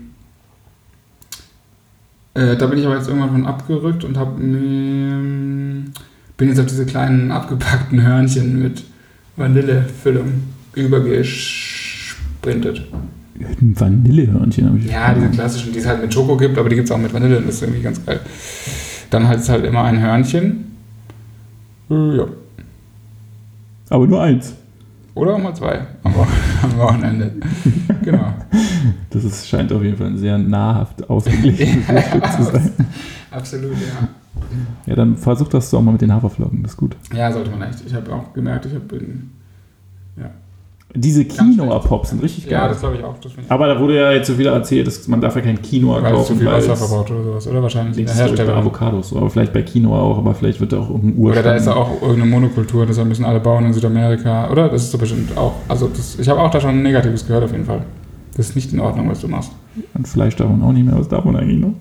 äh, da bin ich aber jetzt irgendwann von abgerückt und habe mir bin jetzt auf diese kleinen abgepackten Hörnchen mit Vanillefüllung übergesprintet.
Ein Vanillehörnchen habe ich.
Ja, diese klassischen, die es halt mit Schoko gibt, aber die gibt es auch mit Vanille und das ist irgendwie ganz geil. Dann halt ist halt immer ein Hörnchen. Äh, Ja.
Aber nur eins.
Oder auch mal zwei am Wo- am Wochenende. Genau.
Das ist, scheint auf jeden Fall ein sehr nahrhaft ausgeglichenes Frühstück zu sein.
Absolut, ja.
Ja, dann versuch das doch mal mit den Haferflocken, das ist gut.
Ja, sollte man echt. Ich habe auch gemerkt, ich habe ja.
Diese
Ganz
Quinoa-Pops sind richtig geil.
Ja, das glaube ich auch. Das finde ich
Aber da wurde ja jetzt so wieder erzählt, dass man darf ja kein Quinoa
weil es zu
kaufen,
viel
weil
Wasser
es-
verbraucht oder sowas. Oder wahrscheinlich
Das
der
ist glaub ich bei
Hersteller.
Avocados so, aber vielleicht bei Quinoa auch, aber vielleicht wird da auch irgendein Urstand.
Oder da ist ja auch irgendeine Monokultur, deshalb müssen alle bauen in Südamerika. Oder? Das ist doch bestimmt auch. Also das, ich habe auch da schon Negatives gehört auf jeden Fall. Das ist nicht in Ordnung, was du machst.
Und Fleisch darf man auch nicht mehr. Was darf man eigentlich noch?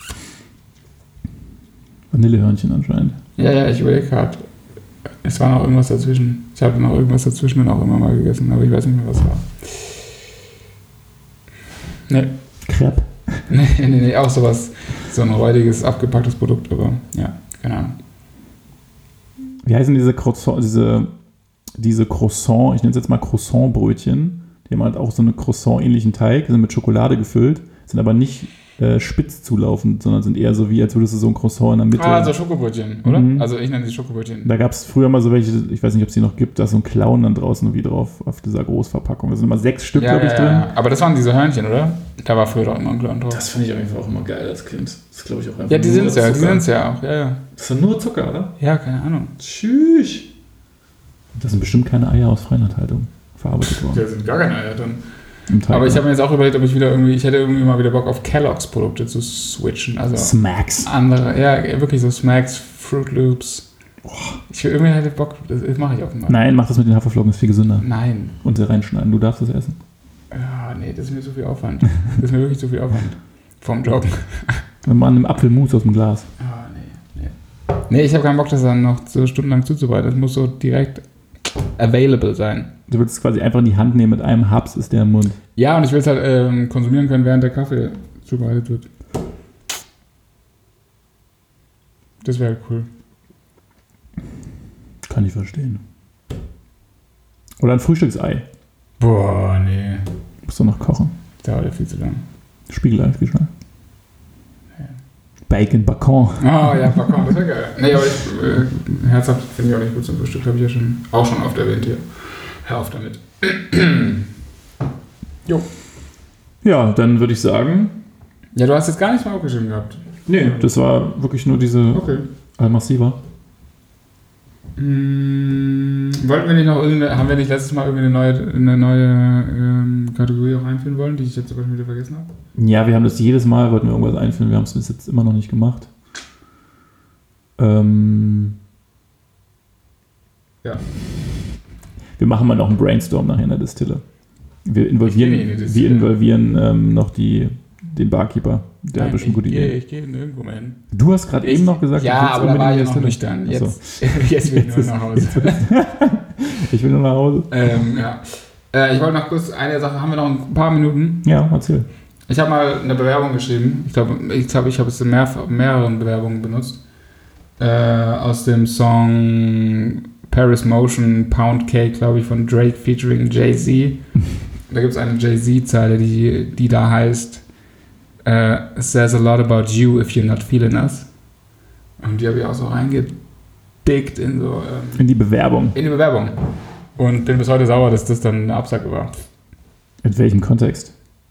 Vanillehörnchen anscheinend.
Ja, ja, ich überlege gerade. Es war noch irgendwas dazwischen. Ich habe noch irgendwas dazwischen dann auch immer mal gegessen, aber ich weiß nicht mehr, was war. Nee,
Crepe.
nee, nee, nee, auch sowas. So ein räudiges, abgepacktes Produkt, aber ja, keine Ahnung.
Wie heißen diese Croissant, diese, diese Croissant, ich nenne es jetzt mal Croissant-Brötchen. Die haben halt auch so einen Croissant-ähnlichen Teig, sind mit Schokolade gefüllt, sind aber nicht äh, spitz zulaufend, sondern sind eher so wie, als würdest du so ein Croissant in der Mitte.
Ah, so Schokobrötchen, oder?
Mhm.
Also ich nenne sie Schokobrötchen.
Da gab es früher mal so welche, ich weiß nicht, ob es die noch gibt, da ist so ein Clown dann draußen wie drauf auf dieser Großverpackung. Da sind immer sechs Stück,
Ja,
glaube ich,
ja,
drin.
ja. Aber das waren diese Hörnchen, oder? Da war früher doch immer ein Clown drauf.
Das finde ich auf jeden Fall auch immer geil als Kind. Das ist, glaube ich, auch einfach
Ja, die
nur
sind es ja, die
Zucker.
sind es ja auch. Ja, ja.
Das ist nur Zucker, oder?
Ja, keine Ahnung.
Tschüss. Das sind bestimmt keine Eier aus Freilandhaltung verarbeitet worden.
Da sind gar keine Eier drin.
Im Teig,
Aber ich
ne?
habe mir jetzt auch überlegt, ob ich wieder irgendwie, ich hätte irgendwie mal wieder Bock auf Kellogg's Produkte zu switchen. Also
Smacks.
andere, ja, wirklich so Smacks, Fruit Loops. Ich will irgendwie hätte Bock, das, das mache ich offenbar.
Nein, mach das mit den Haferflocken, ist viel gesünder.
Nein.
Und sie reinschneiden, du darfst das essen.
Ja, nee, das ist mir zu viel Aufwand. Das ist mir wirklich zu viel Aufwand. Vom Joggen.
Wenn man einem Apfelmus aus dem Glas.
Ah, nee, nee. Nee, ich habe keinen Bock, das dann noch so stundenlang zuzubereiten. Das muss so direkt available sein.
Du willst es quasi einfach in die Hand nehmen, mit einem Haps ist der im Mund.
Ja, und ich will es halt ähm, konsumieren können, während der Kaffee zubereitet wird. Das wäre cool.
Kann ich verstehen. Oder ein Frühstücksei.
Boah, nee.
Musst du noch kochen.
Dauert ja viel zu lang.
Spiegelei, viel schnell. Bacon, Bacon.
Oh ja, Bacon, das wäre geil. Nee, aber ich, äh, herzhaft finde ich auch nicht gut zum Frühstück. Habe ich ja schon, auch schon oft erwähnt hier. Hör auf damit. Jo.
Ja, dann würde ich sagen...
Ja, du hast jetzt gar nichts mehr aufgeschrieben gehabt.
Nee, das war wirklich nur diese
Okay.
Al-Massiva.
Hm, wollten wir nicht noch irgendeine, haben wir nicht letztes Mal irgendwie eine neue, eine neue ähm, Kategorie auch einführen wollen, die ich jetzt aber schon wieder vergessen habe?
Ja, wir haben das jedes Mal, wollten wir irgendwas einführen, wir haben es bis jetzt immer noch nicht gemacht. Ähm,
Ja.
wir machen mal noch einen Brainstorm nachher in der Distille. Wir
Ich
involvieren,
geh nicht in die Distille.
wir involvieren ähm, noch die, den Barkeeper. Der hat
Nein,
bestimmt gute
ich
Ideen.
gehe, ich gehe nirgendwo mehr hin.
Du hast gerade eben noch gesagt,
Ja,
du willst
aber da war ich ja noch
unbedingt in
nüchtern.
die Distille.
Jetzt, jetzt will ich
Jetzt
nur
ist-
nach Hause.
Ich will nur nach Hause.
ähm, ja. äh, ich wollte noch kurz eine Sache, haben wir noch ein paar Minuten?
Ja, erzähl.
Ich habe mal eine Bewerbung geschrieben. Ich glaube, ich, glaub, ich habe es in mehr, mehreren Bewerbungen benutzt. Äh, aus dem Song Paris Motion Pound Cake, glaube ich, von Drake featuring Jay-Z. Da gibt es eine Jay-Z-Zeile, die, die da heißt äh, It says a lot about you if you're not feeling us. Und die habe ich auch so reingedickt in so ähm,
In die Bewerbung.
in die Bewerbung. Und bin bis heute sauer, dass das dann eine Absage war.
In welchem Kontext?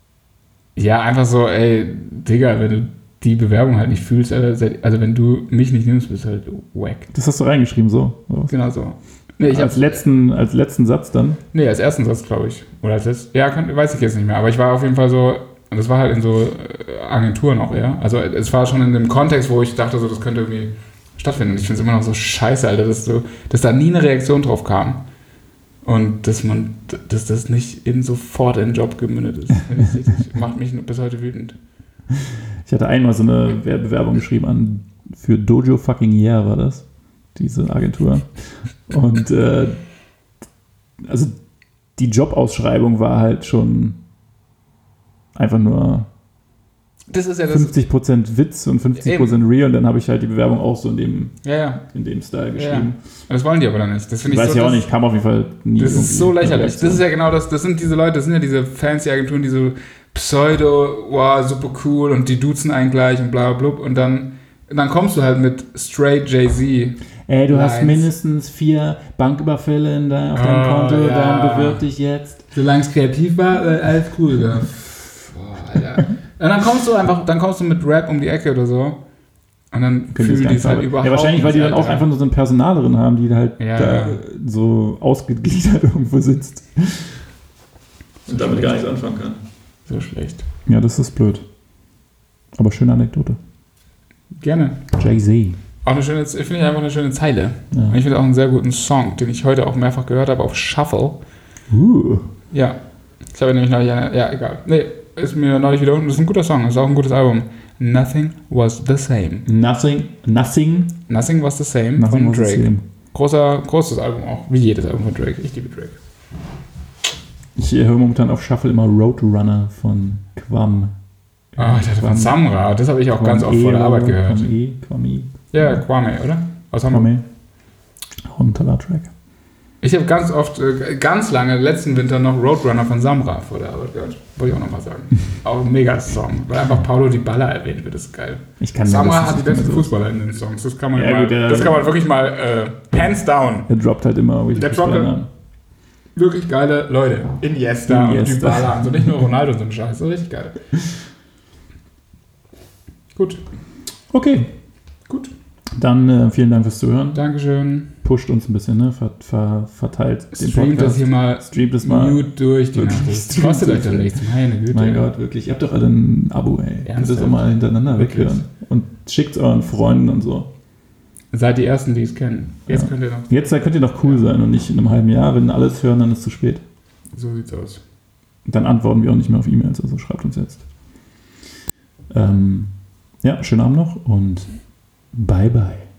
Ja, einfach so, ey, Digga, wenn du die Bewerbung halt nicht fühlst, also also wenn du mich nicht nimmst, bist du halt wack.
Das hast du reingeschrieben, so. Oder was?
Genau so. Nee, ich
als,
hab,
letzten, als letzten Satz dann.
nee, als ersten Satz, glaube ich. Oder als letzten, ja, kann, weiß ich jetzt nicht mehr. Aber ich war auf jeden Fall so, und das war halt in so äh, Agenturen auch, ja. Also es war schon in dem Kontext, wo ich dachte, so, das könnte irgendwie stattfinden. Und ich finde es immer noch so scheiße, Alter, dass, so, dass da nie eine Reaktion drauf kam. Und dass man, dass das nicht in sofort in den Job gemündet ist. Finde ich richtig- macht mich bis heute wütend.
Ich hatte einmal so eine Bewerbung geschrieben an, für Dojo fucking Yeah war das, diese Agentur. Und äh, also die Jobausschreibung war halt schon einfach nur
Das ist ja das.
fünfzig Prozent Witz und fünfzig Prozent real und dann habe ich halt die Bewerbung auch so in dem,
Ja, ja.
in dem Style
Ja.
geschrieben.
Das wollen die aber dann nicht. Das finde ich
Weiß
so,
ich auch
das,
nicht, kam auf jeden Fall nie.
Das ist
irgendwie
so
eine
lächerlich.
Reaktion.
Das ist ja genau das. Das sind diese Leute, das sind ja diese fancy Agenturen, die so Pseudo, wow, super cool und die duzen einen gleich und bla bla bla. Und dann, dann kommst du halt mit straight Jay-Z.
Ey, du hast
Lines.
mindestens vier Banküberfälle in dein, auf deinem
Oh,
Konto,
ja.
dann bewirb dich jetzt.
Solange es kreativ war, äh, alles cool. Ja. Boah, Alter. Und dann kommst du einfach, dann kommst du mit Rap um die Ecke oder so. Und dann
Können die
fühlen
das
die es
gar
halt
nicht
überhaupt
Ja, wahrscheinlich, weil die
nicht,
dann auch
Alter.
einfach nur so eine Personalerin haben, die halt
Ja,
da
ja.
so ausgegliedert irgendwo sitzt.
Und damit gar nichts
anfangen kann.
So schlecht.
Ja, das ist blöd. Aber schöne Anekdote.
Gerne.
Jay-Z.
Auch eine schöne, finde ich einfach eine schöne Zeile.
Ja.
Und ich finde auch einen sehr guten Song, den ich heute auch mehrfach gehört habe auf Shuffle.
Uh.
Ja. Ich habe nämlich neulich eine, ja, egal. Nee, ist mir neulich wieder unten. Das ist ein guter Song, das ist auch ein gutes Album. Nothing Was The Same.
Nothing, nothing,
Nothing Was The Same
nothing
von
was the
Drake.
same.
Großer, großes Album auch, wie jedes Album von Drake. Ich liebe Drake.
Ich höre momentan auf Shuffle immer Roadrunner von Quam.
Ah, ich dachte von Samra, das habe ich auch
Quam
ganz oft vor der
E,
Arbeit gehört.
Quam E, Quam E.
Ja, Kwame, oder? Aus Hamburg.
Quam E. Auch ein toller Track.
Ich habe ganz oft, äh, ganz lange, letzten Winter noch Roadrunner von Samra vor der Arbeit gehört. Wollte ich auch nochmal sagen. Auch ein Mega-Song, weil einfach Paulo Di Balla erwähnt wird, das ist geil.
Ich kann mir
Samra
das
hat die
nicht
besten
so-
Fußballer in den Songs, das kann man,
Ja,
mal,
gut, der-
das kann man wirklich mal, äh, hands down.
Er droppt halt immer irgendwelche
Der
Fußballer
droppt-
an.
Wirklich geile Leute. Iniesta,
Iniesta.
und Dybala, also nicht nur Ronaldo und so ein Scheiß, so richtig geil. Gut,
Okay,
gut.
dann äh, vielen Dank fürs Zuhören.
Dankeschön.
Pusht uns ein bisschen, ne? Ver, ver, verteilt den
Streamt das
Podcast.
hier mal
Streamt es mal.
mute durch die
Wirklich,
Nacht. Das
streamt
kostet
es
euch doch
durch.
nichts, meine Güte.
Mein Gott, wirklich. Ihr habt doch alle ein Abo, ey. Könnt
Ernsthaft?
das auch mal hintereinander
Wirklich?
weghören. Und schickt euren Freunden und so.
Seid die Ersten, die es kennen. Jetzt
Ja.
könnt ihr noch.
Jetzt könnt ihr noch cool sein und nicht in einem halben Jahr. Wenn alles hören, dann ist es zu spät.
So sieht's aus.
Dann antworten wir auch nicht mehr auf E-Mails, also schreibt uns jetzt. Ähm, ja, schönen Abend noch und bye bye.